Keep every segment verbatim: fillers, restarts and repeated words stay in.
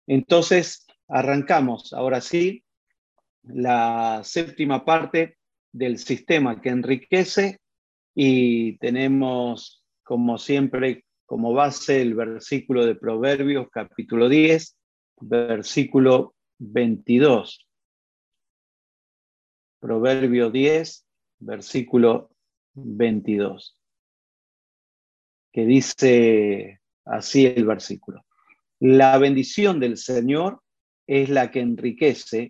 Entonces, arrancamos, ahora sí, la séptima parte del sistema que enriquece y tenemos, como siempre, como base el versículo de Proverbios, capítulo diez, versículo veintidós. Proverbio diez, versículo veintidós, que dice así el versículo: la bendición del Señor es la que enriquece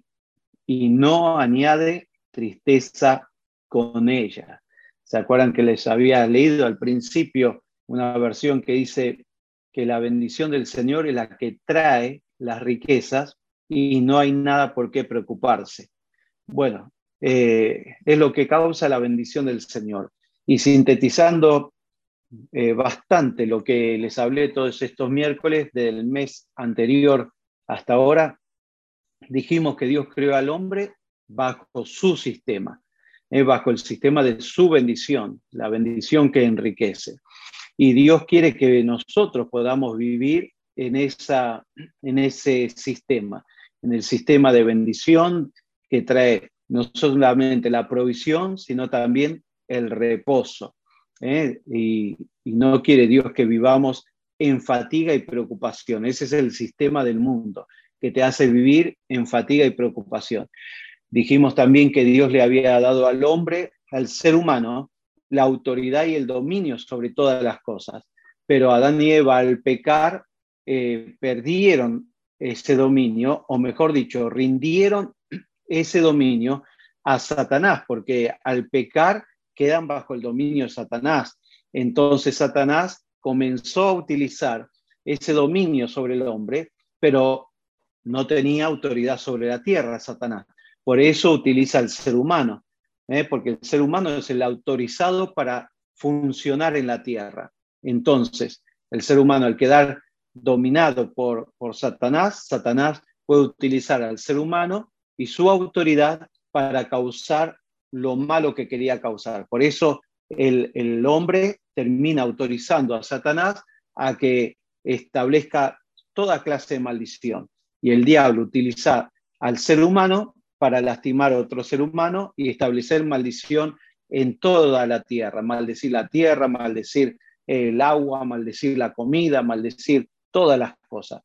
y no añade tristeza con ella. ¿Se acuerdan que les había leído al principio una versión que dice que la bendición del Señor es la que trae las riquezas y no hay nada por qué preocuparse? Bueno, eh, es lo que causa la bendición del Señor. Y sintetizando eh, bastante lo que les hablé todos estos miércoles del mes anterior hasta ahora, dijimos que Dios creó al hombre bajo su sistema, eh, bajo el sistema de su bendición, la bendición que enriquece. Y Dios quiere que nosotros podamos vivir en, esa, en ese sistema, en el sistema de bendición que trae no solamente la provisión, sino también el reposo. ¿eh? Y, y no quiere Dios que vivamos en fatiga y preocupación. Ese es el sistema del mundo, que te hace vivir en fatiga y preocupación. Dijimos también que Dios le había dado al hombre, al ser humano, la autoridad y el dominio sobre todas las cosas. Pero Adán y Eva, al pecar, eh, perdieron ese dominio, o mejor dicho, rindieron ese dominio a Satanás, porque al pecar quedan bajo el dominio de Satanás. Entonces Satanás comenzó a utilizar ese dominio sobre el hombre, pero no tenía autoridad sobre la tierra, Satanás. Por eso utiliza al ser humano, ¿eh? porque el ser humano es el autorizado para funcionar en la tierra. Entonces, el ser humano, al quedar dominado por, por Satanás, Satanás puede utilizar al ser humano y su autoridad para causar lo malo que quería causar. Por eso el, el hombre termina autorizando a Satanás a que establezca toda clase de maldición. Y el diablo utiliza al ser humano para lastimar a otro ser humano y establecer maldición en toda la tierra. Maldecir la tierra, maldecir el agua, maldecir la comida, maldecir todas las cosas.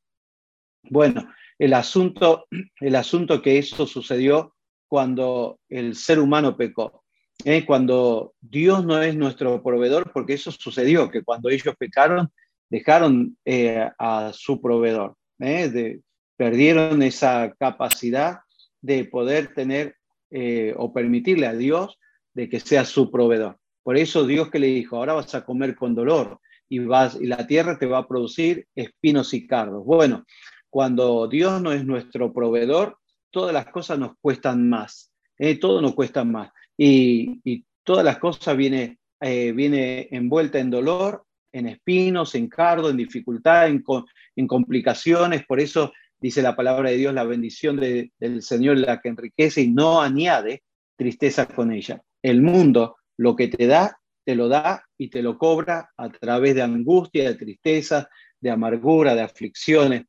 Bueno, el asunto, el asunto que eso sucedió cuando el ser humano pecó. ¿eh? Cuando Dios no es nuestro proveedor, porque eso sucedió, que cuando ellos pecaron, dejaron eh, a su proveedor. ¿eh? De, perdieron esa capacidad de poder tener eh, o permitirle a Dios de que sea su proveedor. Por eso Dios que le dijo, ahora vas a comer con dolor y, vas, y la tierra te va a producir espinos y cardos. Bueno, cuando Dios no es nuestro proveedor, todas las cosas nos cuestan más, ¿eh? todo nos cuesta más. Y, y todas las cosas viene, eh, viene envuelta en dolor, en espinos, en cardo, en dificultad, en, en complicaciones. Por eso dice la palabra de Dios, la bendición de, del Señor es la que enriquece y no añade tristeza con ella. El mundo lo que te da, te lo da y te lo cobra a través de angustia, de tristeza, de amargura, de aflicciones.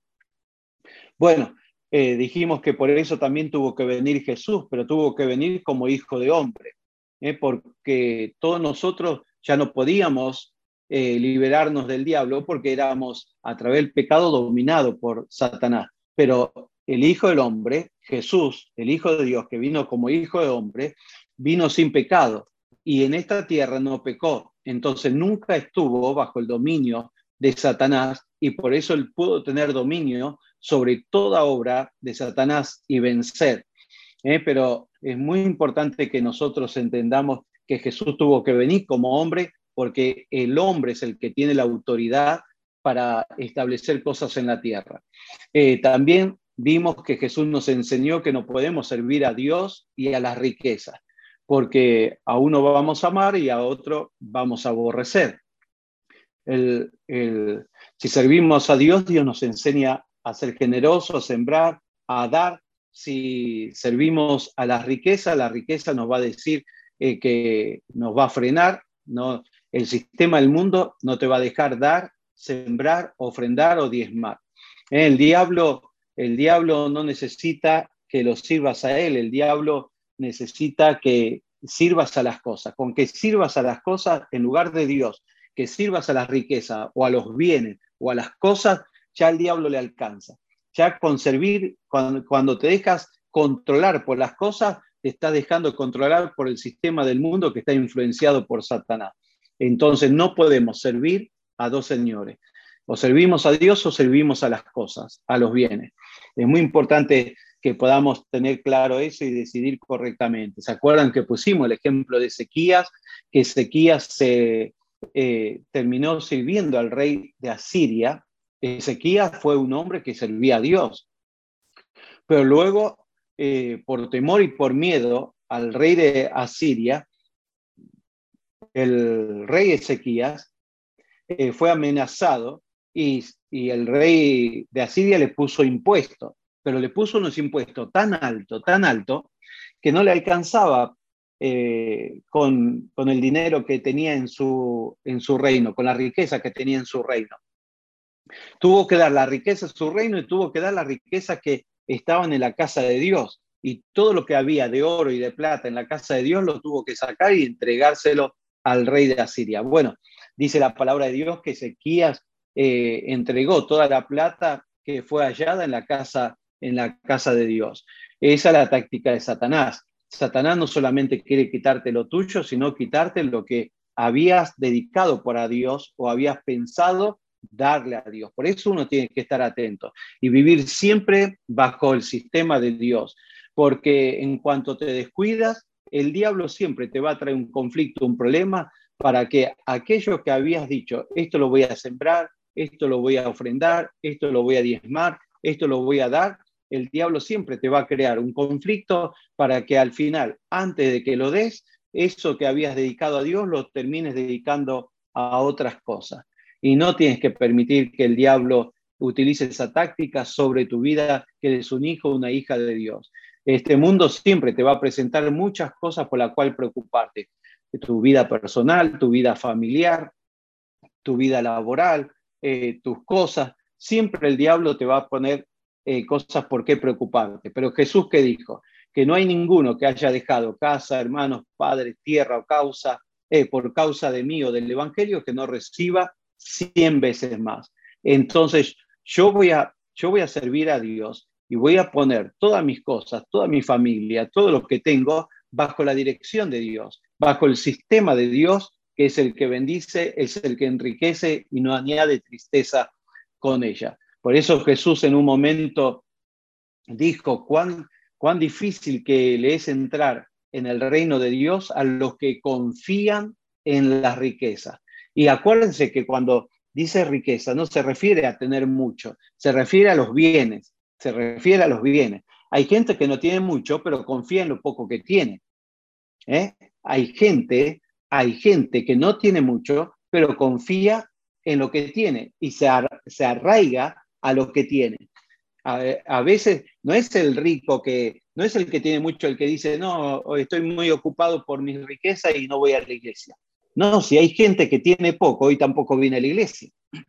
Bueno, eh, dijimos que por eso también tuvo que venir Jesús, pero tuvo que venir como hijo de hombre, ¿eh? porque todos nosotros ya no podíamos eh, liberarnos del diablo porque éramos a través del pecado dominados por Satanás. Pero el Hijo del Hombre, Jesús, el Hijo de Dios, que vino como Hijo de Hombre, vino sin pecado y en esta tierra no pecó. Entonces nunca estuvo bajo el dominio de Satanás y por eso él pudo tener dominio sobre toda obra de Satanás y vencer. ¿eh? Pero es muy importante que nosotros entendamos que Jesús tuvo que venir como hombre porque el hombre es el que tiene la autoridad para establecer cosas en la tierra. Eh, también vimos que Jesús nos enseñó que no podemos servir a Dios y a las riquezas, porque a uno vamos a amar y a otro vamos a aborrecer. El, el, si servimos a Dios, Dios nos enseña a ser generosos, a sembrar, a dar. Si servimos a la riqueza, la riqueza nos va a decir eh, que nos va a frenar. ¿no? El sistema del mundo no te va a dejar dar, sembrar, ofrendar o diezmar. El diablo El diablo no necesita que lo sirvas a él, el diablo necesita que sirvas a las cosas. Con que sirvas a las cosas en lugar de Dios, que sirvas a las riquezas o a los bienes o a las cosas, ya el diablo le alcanza. Ya con servir, cuando, cuando te dejas controlar por las cosas, te estás dejando controlar por el sistema del mundo que está influenciado por Satanás. Entonces no podemos servir a dos señores. O servimos a Dios o servimos a las cosas, a los bienes. Es muy importante que podamos tener claro eso y decidir correctamente. ¿Se acuerdan que pusimos el ejemplo de Ezequías? Que Ezequías se eh, terminó sirviendo al rey de Asiria. Ezequías fue un hombre que servía a Dios. Pero luego, eh, por temor y por miedo al rey de Asiria, el rey Ezequías eh, fue amenazado y, y el rey de Asiria le puso impuestos, pero le puso unos impuestos tan alto, tan alto, que no le alcanzaba eh, con, con el dinero que tenía en su, en su reino, con la riqueza que tenía en su reino. Tuvo que dar la riqueza a su reino y tuvo que dar la riqueza que estaban en la casa de Dios. Y todo lo que había de oro y de plata en la casa de Dios lo tuvo que sacar y entregárselo al rey de Asiria. Bueno, dice la palabra de Dios que Ezequías eh, entregó toda la plata que fue hallada en la casa, en la casa de Dios. Esa es la táctica de Satanás. Satanás no solamente quiere quitarte lo tuyo, sino quitarte lo que habías dedicado por a Dios o habías pensado darle a Dios. Por eso uno tiene que estar atento y vivir siempre bajo el sistema de Dios, porque en cuanto te descuidas, el diablo siempre te va a traer un conflicto, un problema, para que aquello que habías dicho, esto lo voy a sembrar, esto lo voy a ofrendar, esto lo voy a diezmar, esto lo voy a dar, el diablo siempre te va a crear un conflicto para que al final, antes de que lo des, eso que habías dedicado a Dios lo termines dedicando a otras cosas. Y no tienes que permitir que el diablo utilice esa táctica sobre tu vida, que eres un hijo o una hija de Dios. Este mundo siempre te va a presentar muchas cosas por las cuales preocuparte. Tu vida personal, tu vida familiar, tu vida laboral, eh, tus cosas. Siempre el diablo te va a poner eh, cosas por qué preocuparte. Pero Jesús, ¿qué dijo? Que no hay ninguno que haya dejado casa, hermanos, padres, tierra o causa, eh, por causa de mí o del evangelio, que no reciba cien veces más. Entonces, yo voy a, yo voy a servir a Dios y voy a poner todas mis cosas, toda mi familia, todo lo que tengo bajo la dirección de Dios, bajo el sistema de Dios, que es el que bendice, es el que enriquece y no añade tristeza con ella. Por eso Jesús en un momento dijo cuán, cuán difícil que le es entrar en el reino de Dios a los que confían en las riquezas. Y acuérdense que cuando dice riqueza no se refiere a tener mucho, se refiere a los bienes, se refiere a los bienes. Hay gente que no tiene mucho, pero confía en lo poco que tiene. ¿Eh? Hay gente, hay gente que no tiene mucho, pero confía en lo que tiene y se, ar, se arraiga a lo que tiene. A, a veces no es el rico que, no es el que tiene mucho el que dice, no, estoy muy ocupado por mi riqueza y no voy a la iglesia. No, si hay gente que tiene poco y tampoco viene a la iglesia.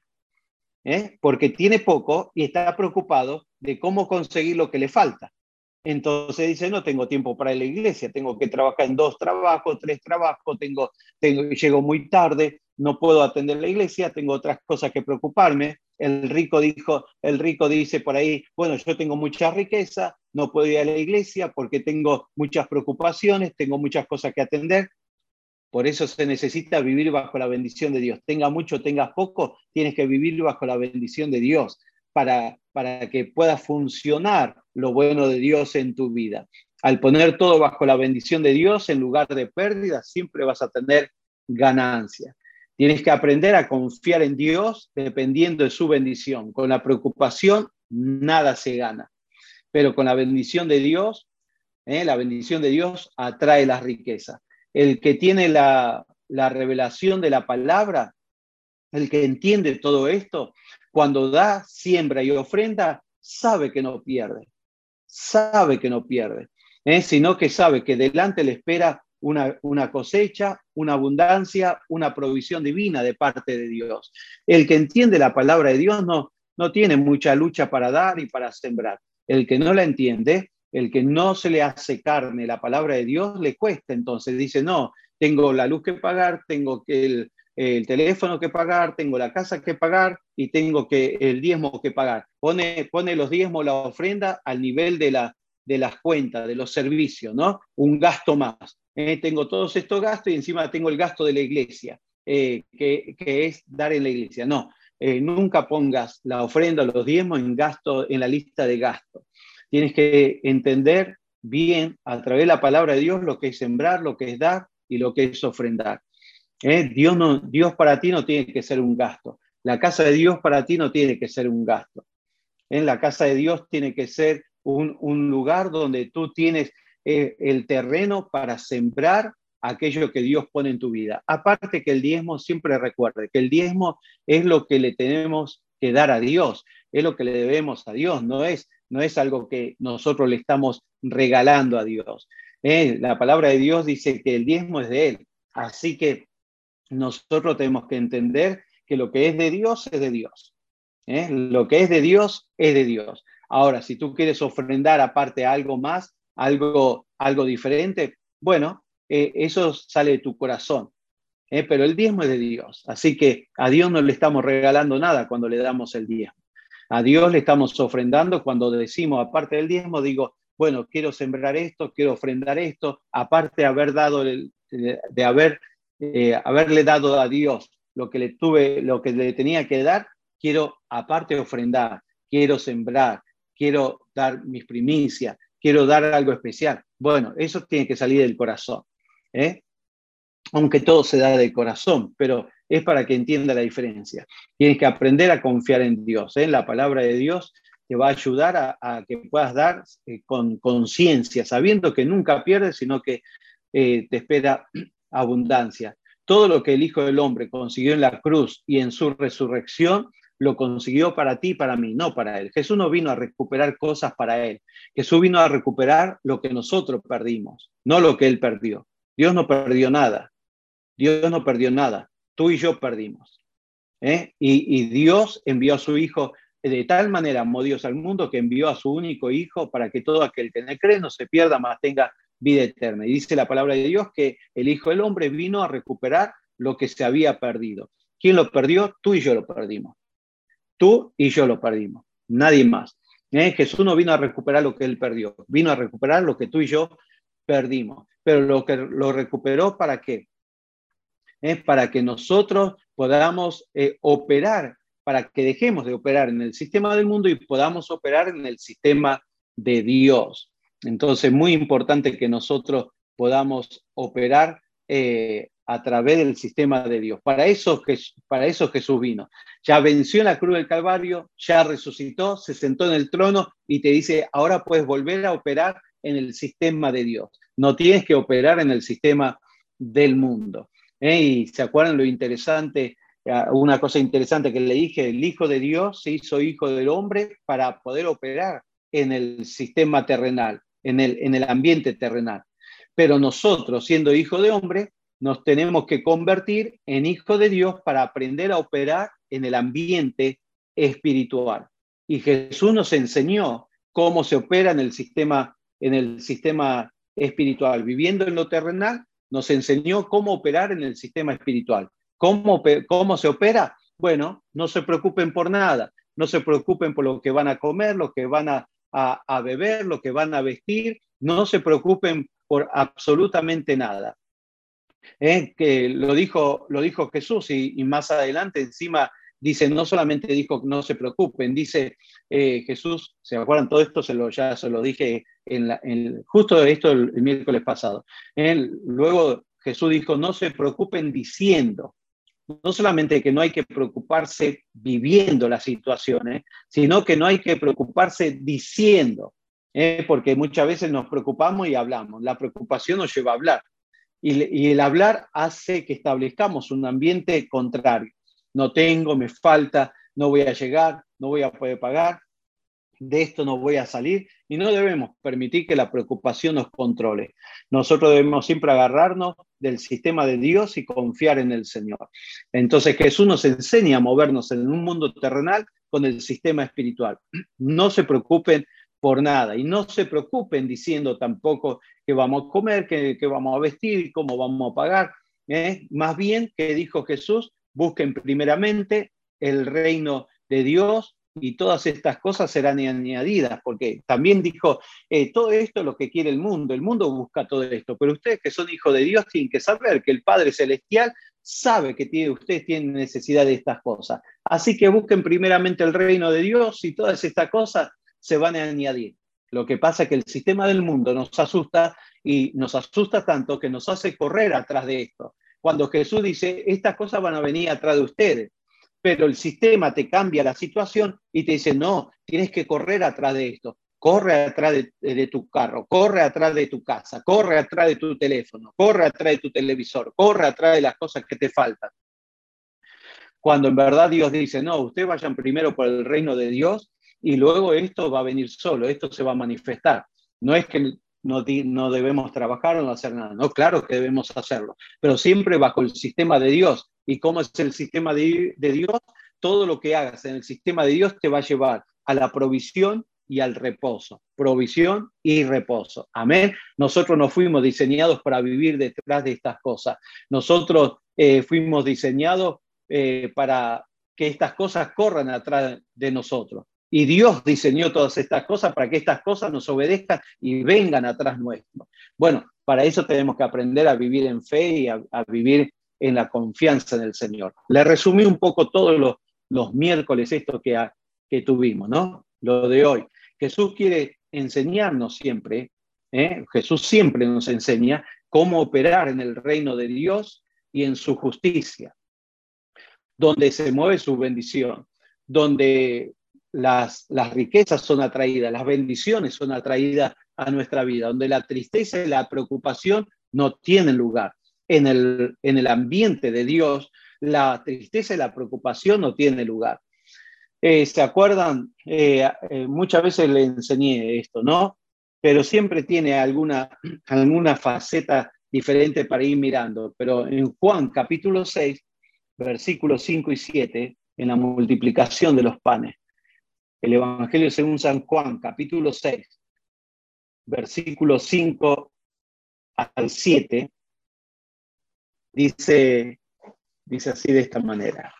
¿Eh? Porque tiene poco y está preocupado de cómo conseguir lo que le falta. Entonces dice, no tengo tiempo para la iglesia, tengo que trabajar en dos trabajos, tres trabajos, tengo, tengo, llego muy tarde, no puedo atender la iglesia, tengo otras cosas que preocuparme. El rico dijo, el rico dice por ahí, bueno, yo tengo mucha riqueza, no puedo ir a la iglesia porque tengo muchas preocupaciones, tengo muchas cosas que atender. Por eso se necesita vivir bajo la bendición de Dios. Tenga mucho, tengas poco, tienes que vivir bajo la bendición de Dios para, para que pueda funcionar lo bueno de Dios en tu vida. Al poner todo bajo la bendición de Dios, en lugar de pérdidas, siempre vas a tener ganancia. Tienes que aprender a confiar en Dios dependiendo de su bendición. Con la preocupación, nada se gana. Pero con la bendición de Dios, ¿eh? la bendición de Dios atrae las riquezas. El que tiene la, la revelación de la palabra, el que entiende todo esto, cuando da, siembra y ofrenda, sabe que no pierde, sabe que no pierde, ¿eh? sino que sabe que delante le espera una, una cosecha, una abundancia, una provisión divina de parte de Dios. El que entiende la palabra de Dios no, no tiene mucha lucha para dar y para sembrar. El que no la entiende, el que no se le hace carne la palabra de Dios, le cuesta. Entonces dice, no, tengo la luz que pagar, tengo que el, el teléfono que pagar, tengo la casa que pagar y tengo que el diezmo que pagar. Pone, pone los diezmos, la ofrenda al nivel de, la, de las cuentas, de los servicios, ¿no? Un gasto más. Eh, tengo todos estos gastos y encima tengo el gasto de la iglesia, eh, que, que es dar en la iglesia. No, eh, nunca pongas la ofrenda, los diezmos en, gasto, en la lista de gastos. Tienes que entender bien a través de la palabra de Dios lo que es sembrar, lo que es dar y lo que es ofrendar. ¿Eh? Dios, no, Dios para ti no tiene que ser un gasto. La casa de Dios para ti no tiene que ser un gasto. ¿Eh? La casa de Dios tiene que ser un, un lugar donde tú tienes eh, el terreno para sembrar aquello que Dios pone en tu vida. Aparte que el diezmo, siempre recuerde que el diezmo es lo que le tenemos que dar a Dios, es lo que le debemos a Dios, no es, no es algo que nosotros le estamos regalando a Dios. ¿Eh? La palabra de Dios dice que el diezmo es de Él, así que nosotros tenemos que entender que lo que es de Dios es de Dios. ¿Eh? Lo que es de Dios es de Dios. Ahora, si tú quieres ofrendar aparte algo más, algo, algo diferente, bueno, eh, eso sale de tu corazón. ¿Eh? Pero el diezmo es de Dios. Así que a Dios no le estamos regalando nada cuando le damos el diezmo. A Dios le estamos ofrendando cuando decimos, aparte del diezmo, digo, bueno, quiero sembrar esto, quiero ofrendar esto, aparte de haber dado, el, de, de haber, eh, haberle dado a Dios lo que le tuve, lo que le tenía que dar, quiero aparte ofrendar, quiero sembrar, quiero dar mis primicias, quiero dar algo especial. Bueno, eso tiene que salir del corazón, ¿eh? Aunque todo se da del corazón, pero es para que entienda la diferencia. Tienes que aprender a confiar en Dios, ¿eh? La palabra de Dios te va a ayudar a, a que puedas dar eh, con conciencia, sabiendo que nunca pierdes, sino que eh, te espera abundancia. Todo lo que el Hijo del Hombre consiguió en la cruz y en su resurrección, lo consiguió para ti y para mí, no para él. Jesús no vino a recuperar cosas para él. Jesús vino a recuperar lo que nosotros perdimos, no lo que él perdió. Dios no perdió nada. Dios no perdió nada. Tú y yo perdimos. ¿Eh? Y, y Dios envió a su Hijo, de tal manera amó Dios al mundo que envió a su único Hijo para que todo aquel que en él cree no se pierda, mas tenga vida eterna. Y dice la palabra de Dios que el Hijo del Hombre vino a recuperar lo que se había perdido. ¿Quién lo perdió? Tú y yo lo perdimos. Tú y yo lo perdimos. Nadie más. ¿Eh? Jesús no vino a recuperar lo que él perdió. Vino a recuperar lo que tú y yo perdimos. Pero lo que lo recuperó, ¿para qué? ¿Eh? Para que nosotros podamos eh, operar, para que dejemos de operar en el sistema del mundo y podamos operar en el sistema de Dios. Entonces, muy importante que nosotros podamos operar eh, a través del sistema de Dios. Para eso, para eso Jesús vino. Ya venció en la cruz del Calvario, ya resucitó, se sentó en el trono y te dice, ahora puedes volver a operar en el sistema de Dios. No tienes que operar en el sistema del mundo. ¿Eh? Y se acuerdan lo interesante, una cosa interesante que le dije, el Hijo de Dios se hizo Hijo del Hombre para poder operar en el sistema terrenal, en el, en el ambiente terrenal. Pero nosotros, siendo Hijo de Hombre, nos tenemos que convertir en Hijo de Dios para aprender a operar en el ambiente espiritual. Y Jesús nos enseñó cómo se opera en el sistema, en el sistema espiritual, viviendo en lo terrenal. Nos enseñó cómo operar en el sistema espiritual. ¿Cómo, cómo se opera? Bueno, no se preocupen por nada. No se preocupen por lo que van a comer, lo que van a, a, a beber, lo que van a vestir. No se preocupen por absolutamente nada. ¿Eh? Que lo dijo, lo dijo Jesús y, y más adelante encima dice, no solamente dijo no se preocupen, dice eh, Jesús, ¿se acuerdan? Todo esto se lo, ya se lo dije en la, en, justo esto el, el miércoles pasado. Él, luego Jesús dijo, no se preocupen diciendo, no solamente que no hay que preocuparse viviendo las situaciones, sino que no hay que preocuparse diciendo, ¿eh? Porque muchas veces nos preocupamos y hablamos, la preocupación nos lleva a hablar. Y, y el hablar hace que establezcamos un ambiente contrario. No tengo, me falta, no voy a llegar, no voy a poder pagar, de esto no voy a salir, y no debemos permitir que la preocupación nos controle. Nosotros debemos siempre agarrarnos del sistema de Dios y confiar en el Señor. Entonces Jesús nos enseña a movernos en un mundo terrenal con el sistema espiritual. No se preocupen por nada y no se preocupen diciendo tampoco qué vamos a comer, qué, qué vamos a vestir, cómo vamos a pagar. ¿eh? Más bien, que dijo Jesús, busquen primeramente el reino de Dios y todas estas cosas serán añadidas, porque también dijo, eh, todo esto es lo que quiere el mundo, el mundo busca todo esto, pero ustedes que son hijos de Dios tienen que saber que el Padre Celestial sabe que tiene, ustedes tienen necesidad de estas cosas. Así que busquen primeramente el reino de Dios y todas estas cosas se van a añadir. Lo que pasa es que el sistema del mundo nos asusta y nos asusta tanto que nos hace correr atrás de esto. Cuando Jesús dice, estas cosas van a venir atrás de ustedes, pero el sistema te cambia la situación y te dice, no, tienes que correr atrás de esto. Corre atrás de, de tu carro, corre atrás de tu casa, corre atrás de tu teléfono, corre atrás de tu televisor, corre atrás de las cosas que te faltan. Cuando en verdad Dios dice, no, ustedes vayan primero por el reino de Dios y luego esto va a venir solo, esto se va a manifestar. No es que no, no debemos trabajar o no hacer nada, no, claro que debemos hacerlo, pero siempre bajo el sistema de Dios. ¿Y cómo es el sistema de, de Dios? Todo lo que hagas en el sistema de Dios te va a llevar a la provisión y al reposo. Provisión y reposo. Amén. Nosotros no fuimos diseñados para vivir detrás de estas cosas. Nosotros eh, fuimos diseñados eh, para que estas cosas corran atrás de nosotros. Y Dios diseñó todas estas cosas para que estas cosas nos obedezcan y vengan atrás nuestro. Bueno, para eso tenemos que aprender a vivir en fe y a, a vivir en la confianza en el Señor. Le resumí un poco todos los, los miércoles esto que, ha, que tuvimos, ¿no? Lo de hoy. Jesús quiere enseñarnos siempre, ¿eh? Jesús siempre nos enseña cómo operar en el reino de Dios y en su justicia, donde se mueve su bendición, donde las, las riquezas son atraídas, las bendiciones son atraídas a nuestra vida, donde la tristeza y la preocupación no tienen lugar. En el, en el ambiente de Dios, la tristeza y la preocupación no tienen lugar. Eh, ¿Se acuerdan? Eh, eh, muchas veces le enseñé esto, ¿no? Pero siempre tiene alguna, alguna faceta diferente para ir mirando. Pero en Juan capítulo seis, versículos cinco y siete, en la multiplicación de los panes, el Evangelio según San Juan, capítulo seis, versículos cinco al siete, dice, dice así de esta manera.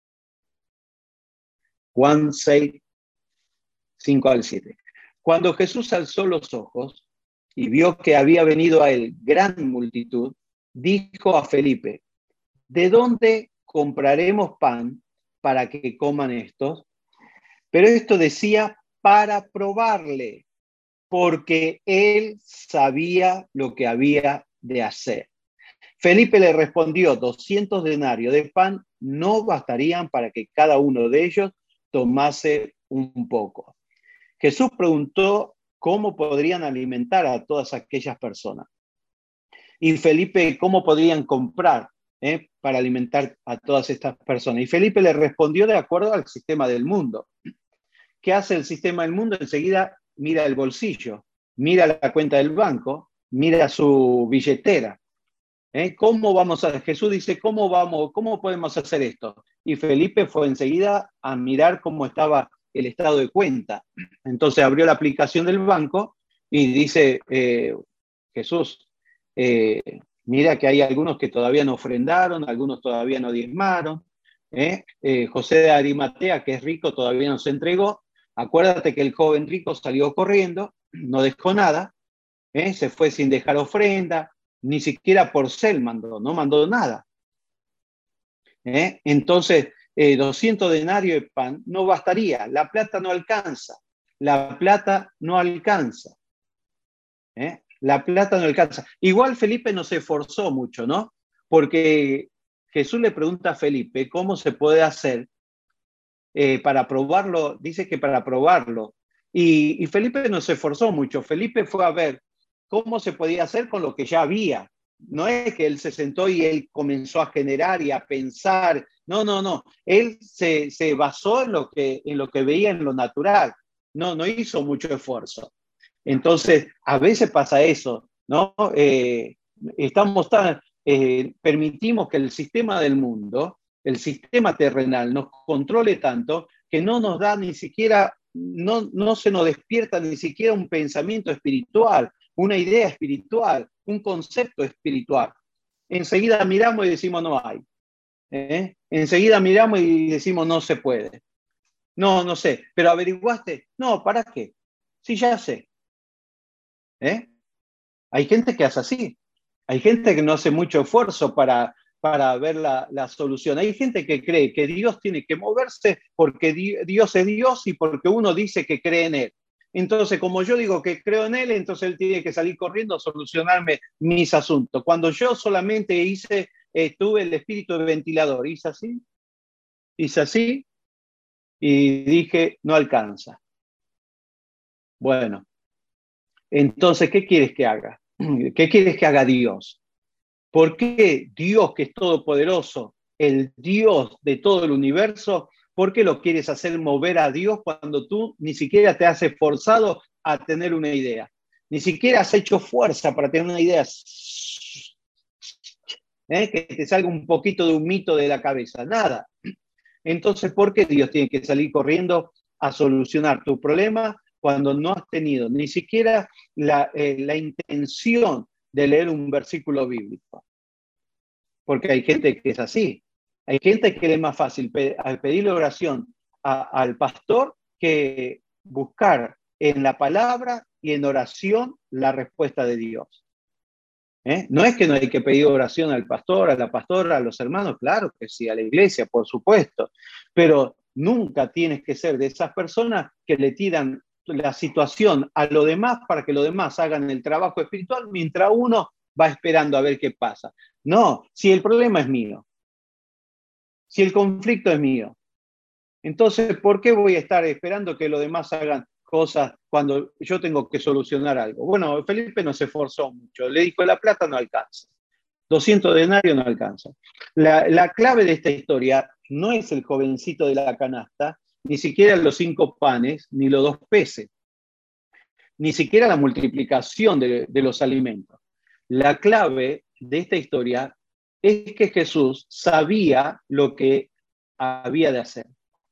Juan seis, cinco al siete. Cuando Jesús alzó los ojos y vio que había venido a él gran multitud, dijo a Felipe, ¿de dónde compraremos pan para que coman estos? Pero esto decía para probarle, porque él sabía lo que había de hacer. Felipe le respondió, doscientos denarios de pan no bastarían para que cada uno de ellos tomase un poco. Jesús preguntó cómo podrían alimentar a todas aquellas personas. Y Felipe, ¿cómo podrían comprar eh, para alimentar a todas estas personas? Y Felipe le respondió de acuerdo al sistema del mundo. ¿Qué hace el sistema del mundo? Enseguida mira el bolsillo, mira la cuenta del banco, mira su billetera. ¿Eh? ¿Cómo vamos a, Jesús dice, ¿cómo vamos, cómo podemos hacer esto? Y Felipe fue enseguida a mirar cómo estaba el estado de cuenta. Entonces abrió la aplicación del banco y dice, eh, Jesús, eh, mira que hay algunos que todavía no ofrendaron, algunos todavía no diezmaron. ¿eh? Eh, José de Arimatea, que es rico, todavía no se entregó. Acuérdate que el joven rico salió corriendo, no dejó nada, ¿eh? se fue sin dejar ofrenda, ni siquiera porcel mandó, no mandó nada. ¿Eh? Entonces, eh, doscientos denarios de pan no bastaría, la plata no alcanza, la plata no alcanza. ¿Eh? La plata no alcanza. Igual Felipe no se esforzó mucho, ¿no? Porque Jesús le pregunta a Felipe cómo se puede hacer eh, para probarlo, dice que para probarlo. Y, y Felipe no se esforzó mucho, Felipe fue a ver cómo se podía hacer con lo que ya había. No es que él se sentó y él comenzó a generar y a pensar. No, no, no. Él se, se basó en lo, que, en lo que veía en lo natural. No, no hizo mucho esfuerzo. Entonces, a veces pasa eso, ¿no? Eh, estamos tan, eh, permitimos que el sistema del mundo, el sistema terrenal, nos controle tanto que no nos da ni siquiera, no, no se nos despierta ni siquiera un pensamiento espiritual, una idea espiritual, un concepto espiritual. Enseguida miramos y decimos no hay. ¿Eh? Enseguida miramos y decimos no se puede. No, no sé, pero averiguaste. No, ¿para qué? Sí, ya sé. ¿Eh? Hay gente que hace así. Hay gente que no hace mucho esfuerzo para, para ver la, la solución. Hay gente que cree que Dios tiene que moverse porque di, Dios es Dios y porque uno dice que cree en Él. Entonces, como yo digo que creo en Él, entonces Él tiene que salir corriendo a solucionarme mis asuntos. Cuando yo solamente hice, eh, tuve el espíritu de ventilador, hice así, hice así y dije, no alcanza. Bueno, entonces, ¿qué quieres que haga? ¿Qué quieres que haga Dios? ¿Por qué Dios, que es todopoderoso, el Dios de todo el universo, por qué lo quieres hacer mover a Dios cuando tú ni siquiera te has esforzado a tener una idea? Ni siquiera has hecho fuerza para tener una idea. ¿Eh? Que te salga un poquito de un mito de la cabeza. Nada. Entonces, ¿por qué Dios tiene que salir corriendo a solucionar tu problema cuando no has tenido ni siquiera la, eh, la intención de leer un versículo bíblico? Porque hay gente que es así. Hay gente que le es más fácil pe al pedirle oración a, al pastor que buscar en la palabra y en oración la respuesta de Dios. ¿Eh? No es que no hay que pedir oración al pastor, a la pastora, a los hermanos, claro que sí, a la iglesia, por supuesto, pero nunca tienes que ser de esas personas que le tiran la situación a lo demás para que los demás hagan el trabajo espiritual mientras uno va esperando a ver qué pasa. No, si el problema es mío, si el conflicto es mío, entonces, ¿por qué voy a estar esperando que los demás hagan cosas cuando yo tengo que solucionar algo? Bueno, Felipe no se esforzó mucho, le dijo, la plata no alcanza, doscientos denarios no alcanza. La, la clave de esta historia no es el jovencito de la canasta, ni siquiera los cinco panes, ni los dos peces, ni siquiera la multiplicación de, de los alimentos. La clave de esta historia es que Jesús sabía lo que había de hacer.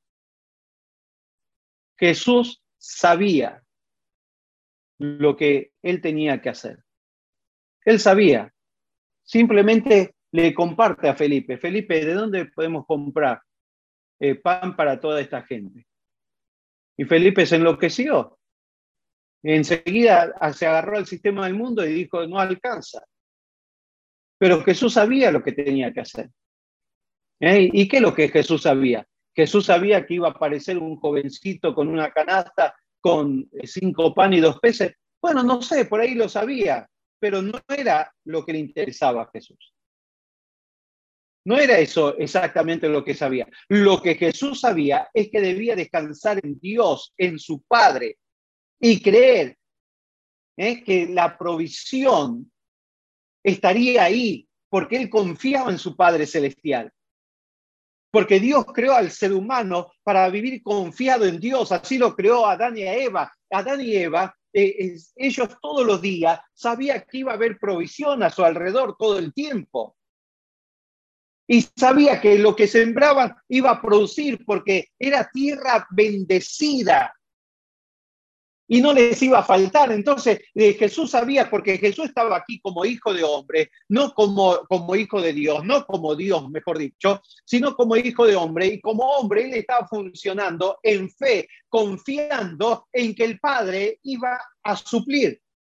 Jesús sabía lo que él tenía que hacer. Él sabía. Simplemente le comparte a Felipe. Felipe, ¿de dónde podemos comprar eh, pan para toda esta gente? Y Felipe se enloqueció. Enseguida se agarró al sistema del mundo y dijo, no alcanza. Pero Jesús sabía lo que tenía que hacer. ¿Eh? ¿Y qué es lo que Jesús sabía? Jesús sabía que iba a aparecer un jovencito con una canasta con cinco panes y dos peces. Bueno, no sé, por ahí lo sabía, pero no era lo que le interesaba a Jesús. No era eso exactamente lo que sabía. Lo que Jesús sabía es que debía descansar en Dios, en su Padre, y creer ¿eh? que la provisión estaría ahí, porque él confiaba en su Padre Celestial. Porque Dios creó al ser humano para vivir confiado en Dios. Así lo creó a Adán y a Eva. Adán y Eva, eh, eh, ellos todos los días sabían que iba a haber provisión a su alrededor todo el tiempo. Y sabía que lo que sembraban iba a producir porque era tierra bendecida. Y no les iba a faltar. Entonces eh, Jesús sabía, porque Jesús estaba aquí como hijo de hombre, no como, como hijo de Dios, no como Dios, mejor dicho, sino como hijo de hombre. Y como hombre, él estaba funcionando en fe, confiando en que el Padre iba a suplir.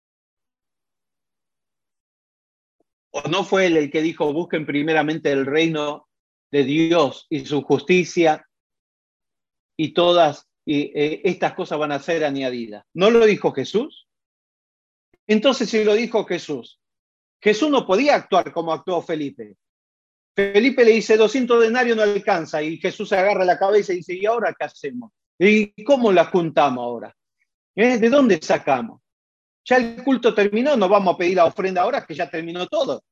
¿O no fue él el que dijo, busquen primeramente el reino de Dios y su justicia y todas y, eh, estas cosas van a ser añadidas? ¿No lo dijo Jesús? Entonces, si lo dijo Jesús, Jesús no podía actuar como actuó Felipe. Felipe le dice, doscientos denarios no alcanza, y Jesús se agarra la cabeza y dice, ¿y ahora qué hacemos? ¿Y cómo la juntamos ahora? ¿Eh? ¿De dónde sacamos? Ya el culto terminó, no vamos a pedir la ofrenda ahora, que ya terminó todo.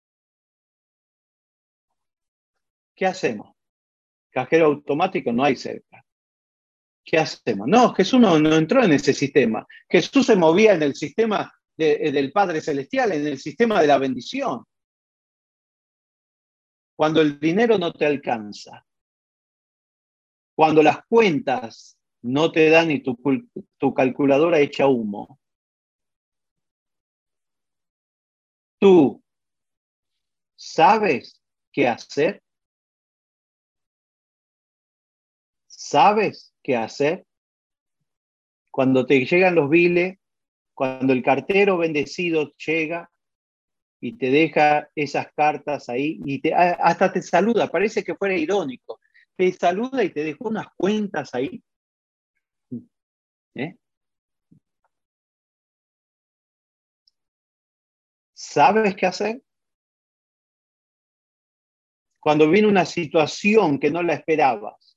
¿Qué hacemos? Cajero automático no hay cerca. ¿Qué hacemos? No, Jesús no, no entró en ese sistema. Jesús se movía en el sistema de, del Padre Celestial, en el sistema de la bendición. Cuando el dinero no te alcanza, Cuando las cuentas no te dan y tu, tu calculadora echa humo, tú sabes qué hacer. ¿Sabes qué hacer? Cuando te llegan los biles, cuando el cartero bendecido llega y te deja esas cartas ahí y te, hasta te saluda, parece que fuera irónico, te saluda y te dejó unas cuentas ahí. ¿Eh? ¿Sabes qué hacer? Cuando viene una situación que no la esperabas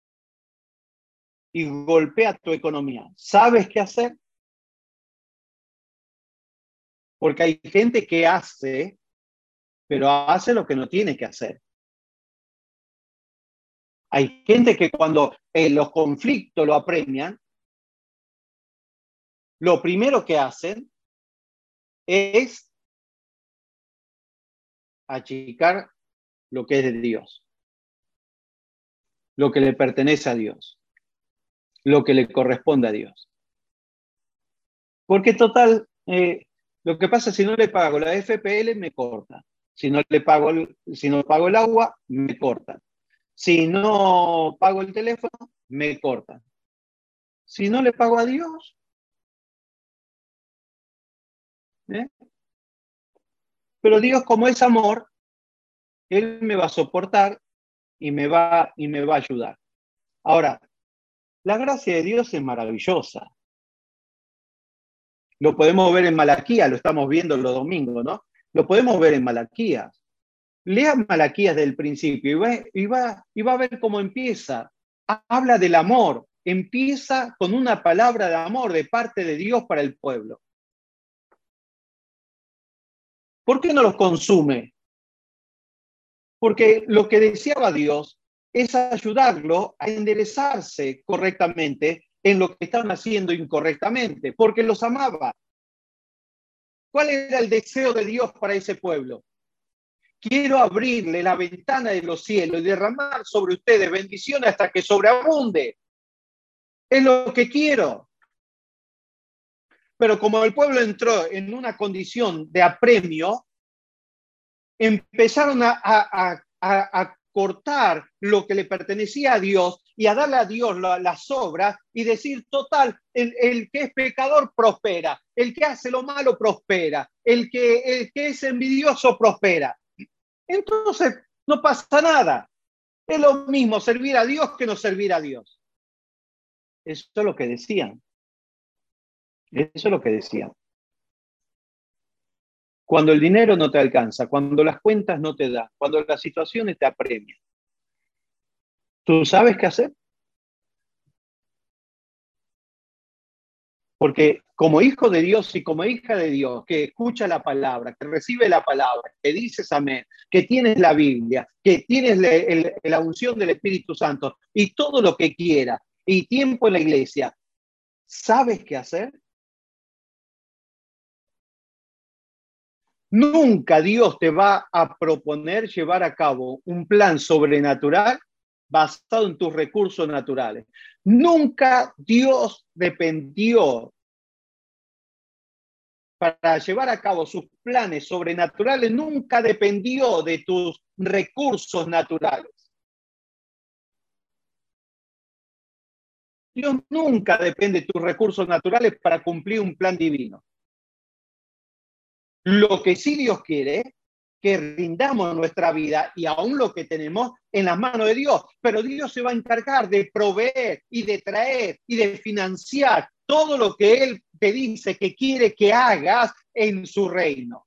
y golpea tu economía, ¿sabes qué hacer? Porque hay gente que hace, pero hace lo que no tiene que hacer. Hay gente que cuando eh, los conflictos lo apremian, lo primero que hacen es achicar lo que es de Dios, lo que le pertenece a Dios, lo que le corresponde a Dios. Porque total, eh, lo que pasa es si no le pago la F P L, me corta. Si no le pago el, si no pago el agua, me cortan. Si no pago el teléfono, me cortan. Si no le pago a Dios, ¿eh? Pero Dios, como es amor, Él me va a soportar y me va, y me va a ayudar. Ahora, la gracia de Dios es maravillosa. Lo podemos ver en Malaquías, lo estamos viendo los domingos, ¿no? Lo podemos ver en Malaquías. Lea Malaquías del principio y va, y, va, y va a ver cómo empieza. Habla del amor. Empieza con una palabra de amor de parte de Dios para el pueblo. ¿Por qué no los consume? Porque lo que deseaba Dios es ayudarlo a enderezarse correctamente en lo que estaban haciendo incorrectamente, porque los amaba. ¿Cuál era el deseo de Dios para ese pueblo? Quiero abrirle la ventana de los cielos y derramar sobre ustedes bendiciones hasta que sobreabunde. Es lo que quiero. Pero como el pueblo entró en una condición de apremio, empezaron a, a, a, a cortar lo que le pertenecía a Dios y a darle a Dios la, las obras y decir, total, el, el que es pecador prospera, el que hace lo malo prospera, el que, el que es envidioso prospera. Entonces no pasa nada. Es lo mismo servir a Dios que no servir a Dios. Eso es lo que decían. Eso es lo que decían. Cuando el dinero no te alcanza, cuando las cuentas no te dan, cuando las situaciones te apremian, ¿tú sabes qué hacer? Porque como hijo de Dios y como hija de Dios, que escucha la palabra, que recibe la palabra, que dices amén, que tienes la Biblia, que tienes la, el, la unción del Espíritu Santo y todo lo que quiera, y tiempo en la iglesia, ¿sabes qué hacer? Nunca Dios te va a proponer llevar a cabo un plan sobrenatural basado en tus recursos naturales. Nunca Dios dependió para llevar a cabo sus planes sobrenaturales, nunca dependió de tus recursos naturales. Dios nunca depende de tus recursos naturales para cumplir un plan divino. Lo que sí Dios quiere, que rindamos nuestra vida y aún lo que tenemos en las manos de Dios. Pero Dios se va a encargar de proveer y de traer y de financiar todo lo que Él te dice que quiere que hagas en su reino.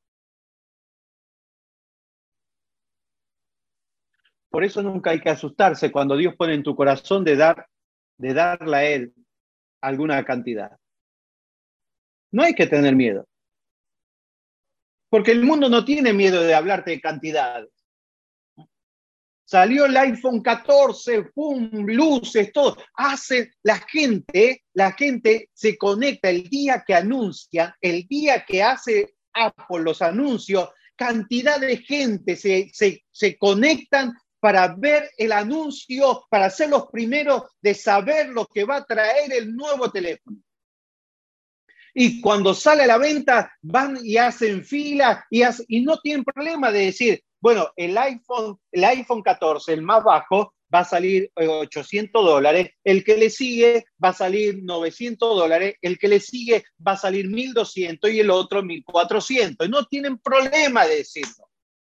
Por eso nunca hay que asustarse cuando Dios pone en tu corazón de, dar, de darle a Él alguna cantidad. No hay que tener miedo. Porque el mundo no tiene miedo de hablarte de cantidades. Salió el iPhone catorce, pum, luces, todo. Hace la gente, la gente se conecta el día que anuncia, el día que hace Apple los anuncios, cantidad de gente se, se, se conectan para ver el anuncio, para ser los primeros de saber lo que va a traer el nuevo teléfono. Y cuando sale a la venta, van y hacen fila y, hace, y no tienen problema de decir, bueno, el iPhone, el iPhone catorce, el más bajo, va a salir ochocientos dólares, el que le sigue va a salir novecientos dólares, el que le sigue va a salir mil doscientos y el otro mil cuatrocientos. No tienen problema de decirlo.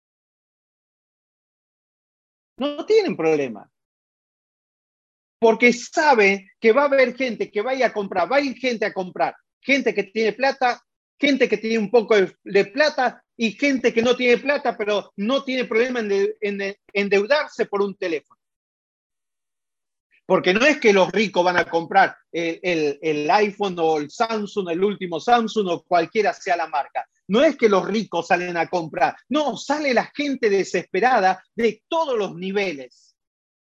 No tienen problema. Porque sabe que va a haber gente que vaya a comprar, va a ir gente a comprar, gente que tiene plata, gente que tiene un poco de, de plata y gente que no tiene plata, pero no tiene problema en, de, en endeudarse por un teléfono. Porque no es que los ricos van a comprar el, el, el iPhone o el Samsung, el último Samsung o cualquiera sea la marca. No es que los ricos salen a comprar. No, sale la gente desesperada de todos los niveles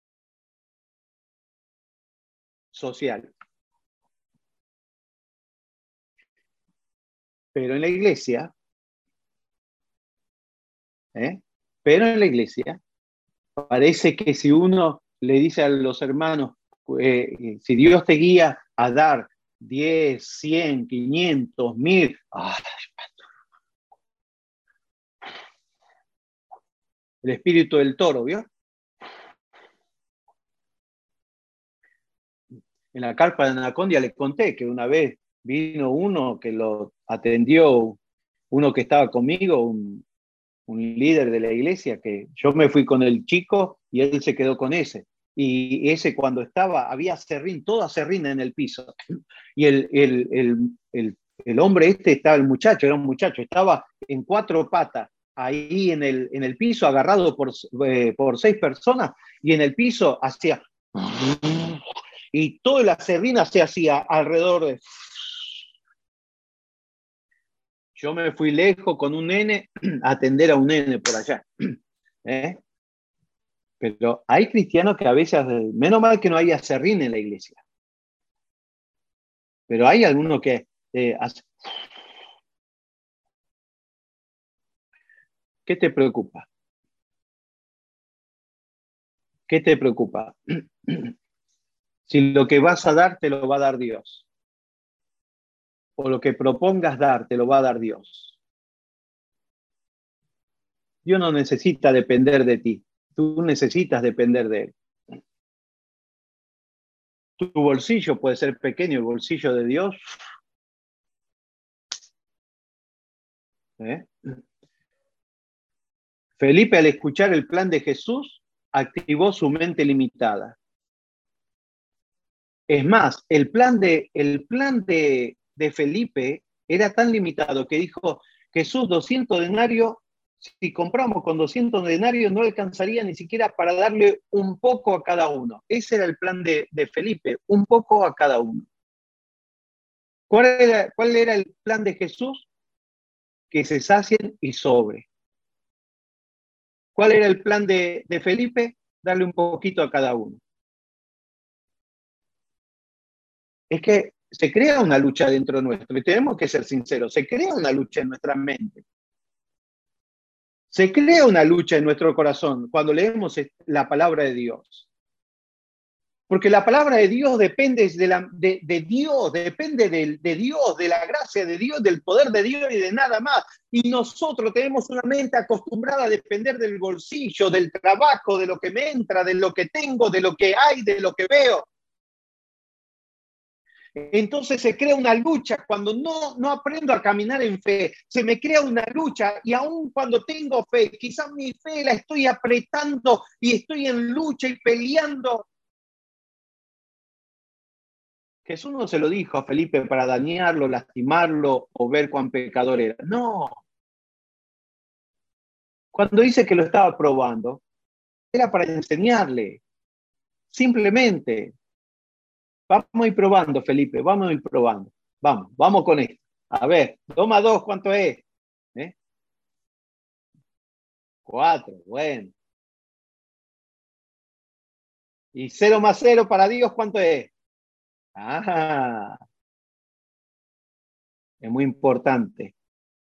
sociales. Pero en la iglesia, ¿eh? pero en la iglesia, parece que si uno le dice a los hermanos, eh, si Dios te guía a dar diez, cien, quinientos, mil, ¡ay, el espíritu del toro, ¿vio? En la carpa de Anacondia le conté que una vez vino uno que lo atendió, uno que estaba conmigo, un, un líder de la iglesia, que yo me fui con el chico y él se quedó con ese. Y ese cuando estaba, había serrín, toda serrín en el piso. Y el, el, el, el, el hombre este estaba, el muchacho, era un muchacho, estaba en cuatro patas, ahí en el, en el piso, agarrado por, eh, por seis personas, y en el piso hacía... Y toda la serrina se hacía alrededor de... Yo me fui lejos con un nene a atender a un nene por allá. ¿Eh? Pero hay cristianos que a veces, menos mal que no haya serrín en la iglesia, pero hay algunos que eh, hace... ¿Qué te preocupa? ¿Qué te preocupa? Si lo que vas a dar te lo va a dar Dios, o lo que propongas dar te lo va a dar Dios. Dios no necesita depender de ti, tú necesitas depender de Él. Tu bolsillo puede ser pequeño, el bolsillo de Dios. ¿Eh? Felipe, al escuchar el plan de Jesús, activó su mente limitada. Es más, el plan de, el plan de, de Felipe era tan limitado que dijo, Jesús, doscientos denarios, si compramos con doscientos denarios no alcanzaría ni siquiera para darle un poco a cada uno. Ese era el plan de, de Felipe, un poco a cada uno. ¿Cuál era, ¿Cuál era el plan de Jesús? Que se sacien y sobre. ¿Cuál era el plan de, de Felipe? Darle un poquito a cada uno. Es que se crea una lucha dentro nuestro y tenemos que ser sinceros, se crea una lucha en nuestra mente. Se crea una lucha en nuestro corazón cuando leemos la palabra de Dios. Porque la palabra de Dios depende de, la, de, de Dios, depende de, de Dios, de la gracia de Dios, del poder de Dios y de nada más. Y nosotros tenemos una mente acostumbrada a depender del bolsillo, del trabajo, de lo que me entra, de lo que tengo, de lo que hay, de lo que veo. Entonces se crea una lucha cuando no, no aprendo a caminar en fe. Se me crea una lucha y aun cuando tengo fe, quizás mi fe la estoy apretando y estoy en lucha y peleando. Jesús no se lo dijo a Felipe para dañarlo, lastimarlo o ver cuán pecador era. No. Cuando dice que lo estaba probando, era para enseñarle. Simplemente. Vamos a ir probando, Felipe, vamos a ir probando. Vamos, vamos con esto. A ver, dos más dos, ¿cuánto es? ¿Eh? Cuatro, bueno. Y cero más cero para Dios, ¿cuánto es? Ah, es muy importante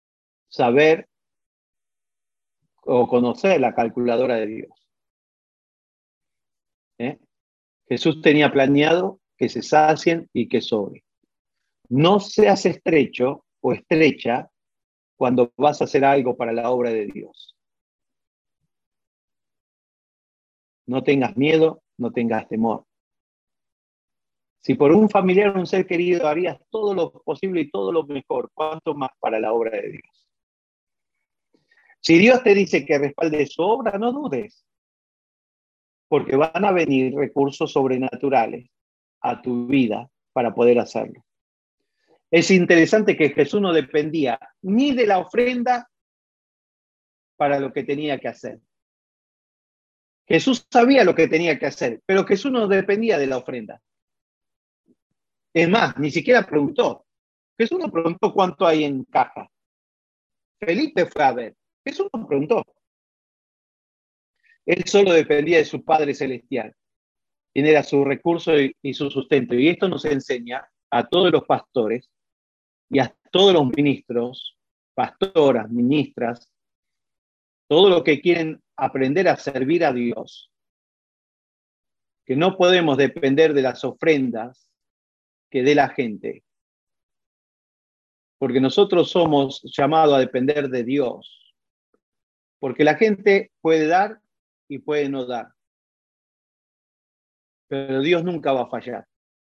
saber o conocer la calculadora de Dios. Jesús tenía planeado que se sacien y que sobre. No seas estrecho o estrecha cuando vas a hacer algo para la obra de Dios. No tengas miedo, no tengas temor. Si por un familiar o un ser querido harías todo lo posible y todo lo mejor, ¿cuánto más para la obra de Dios? Si Dios te dice que respalde su obra, no dudes, porque van a venir recursos sobrenaturales a tu vida para poder hacerlo. Es interesante que Jesús no dependía ni de la ofrenda para lo que tenía que hacer. Jesús sabía lo que tenía que hacer, pero Jesús no dependía de la ofrenda. Es más, ni siquiera preguntó. Jesús no preguntó cuánto hay en caja. Felipe fue a ver. Jesús no preguntó. Él solo dependía de su Padre Celestial, quien era su recurso y su sustento. Y esto nos enseña a todos los pastores y a todos los ministros, pastoras, ministras, todos los que quieren aprender a servir a Dios, que no podemos depender de las ofrendas que dé la gente, porque nosotros somos llamados a depender de Dios, porque la gente puede dar y puede no dar, pero Dios nunca va a fallar.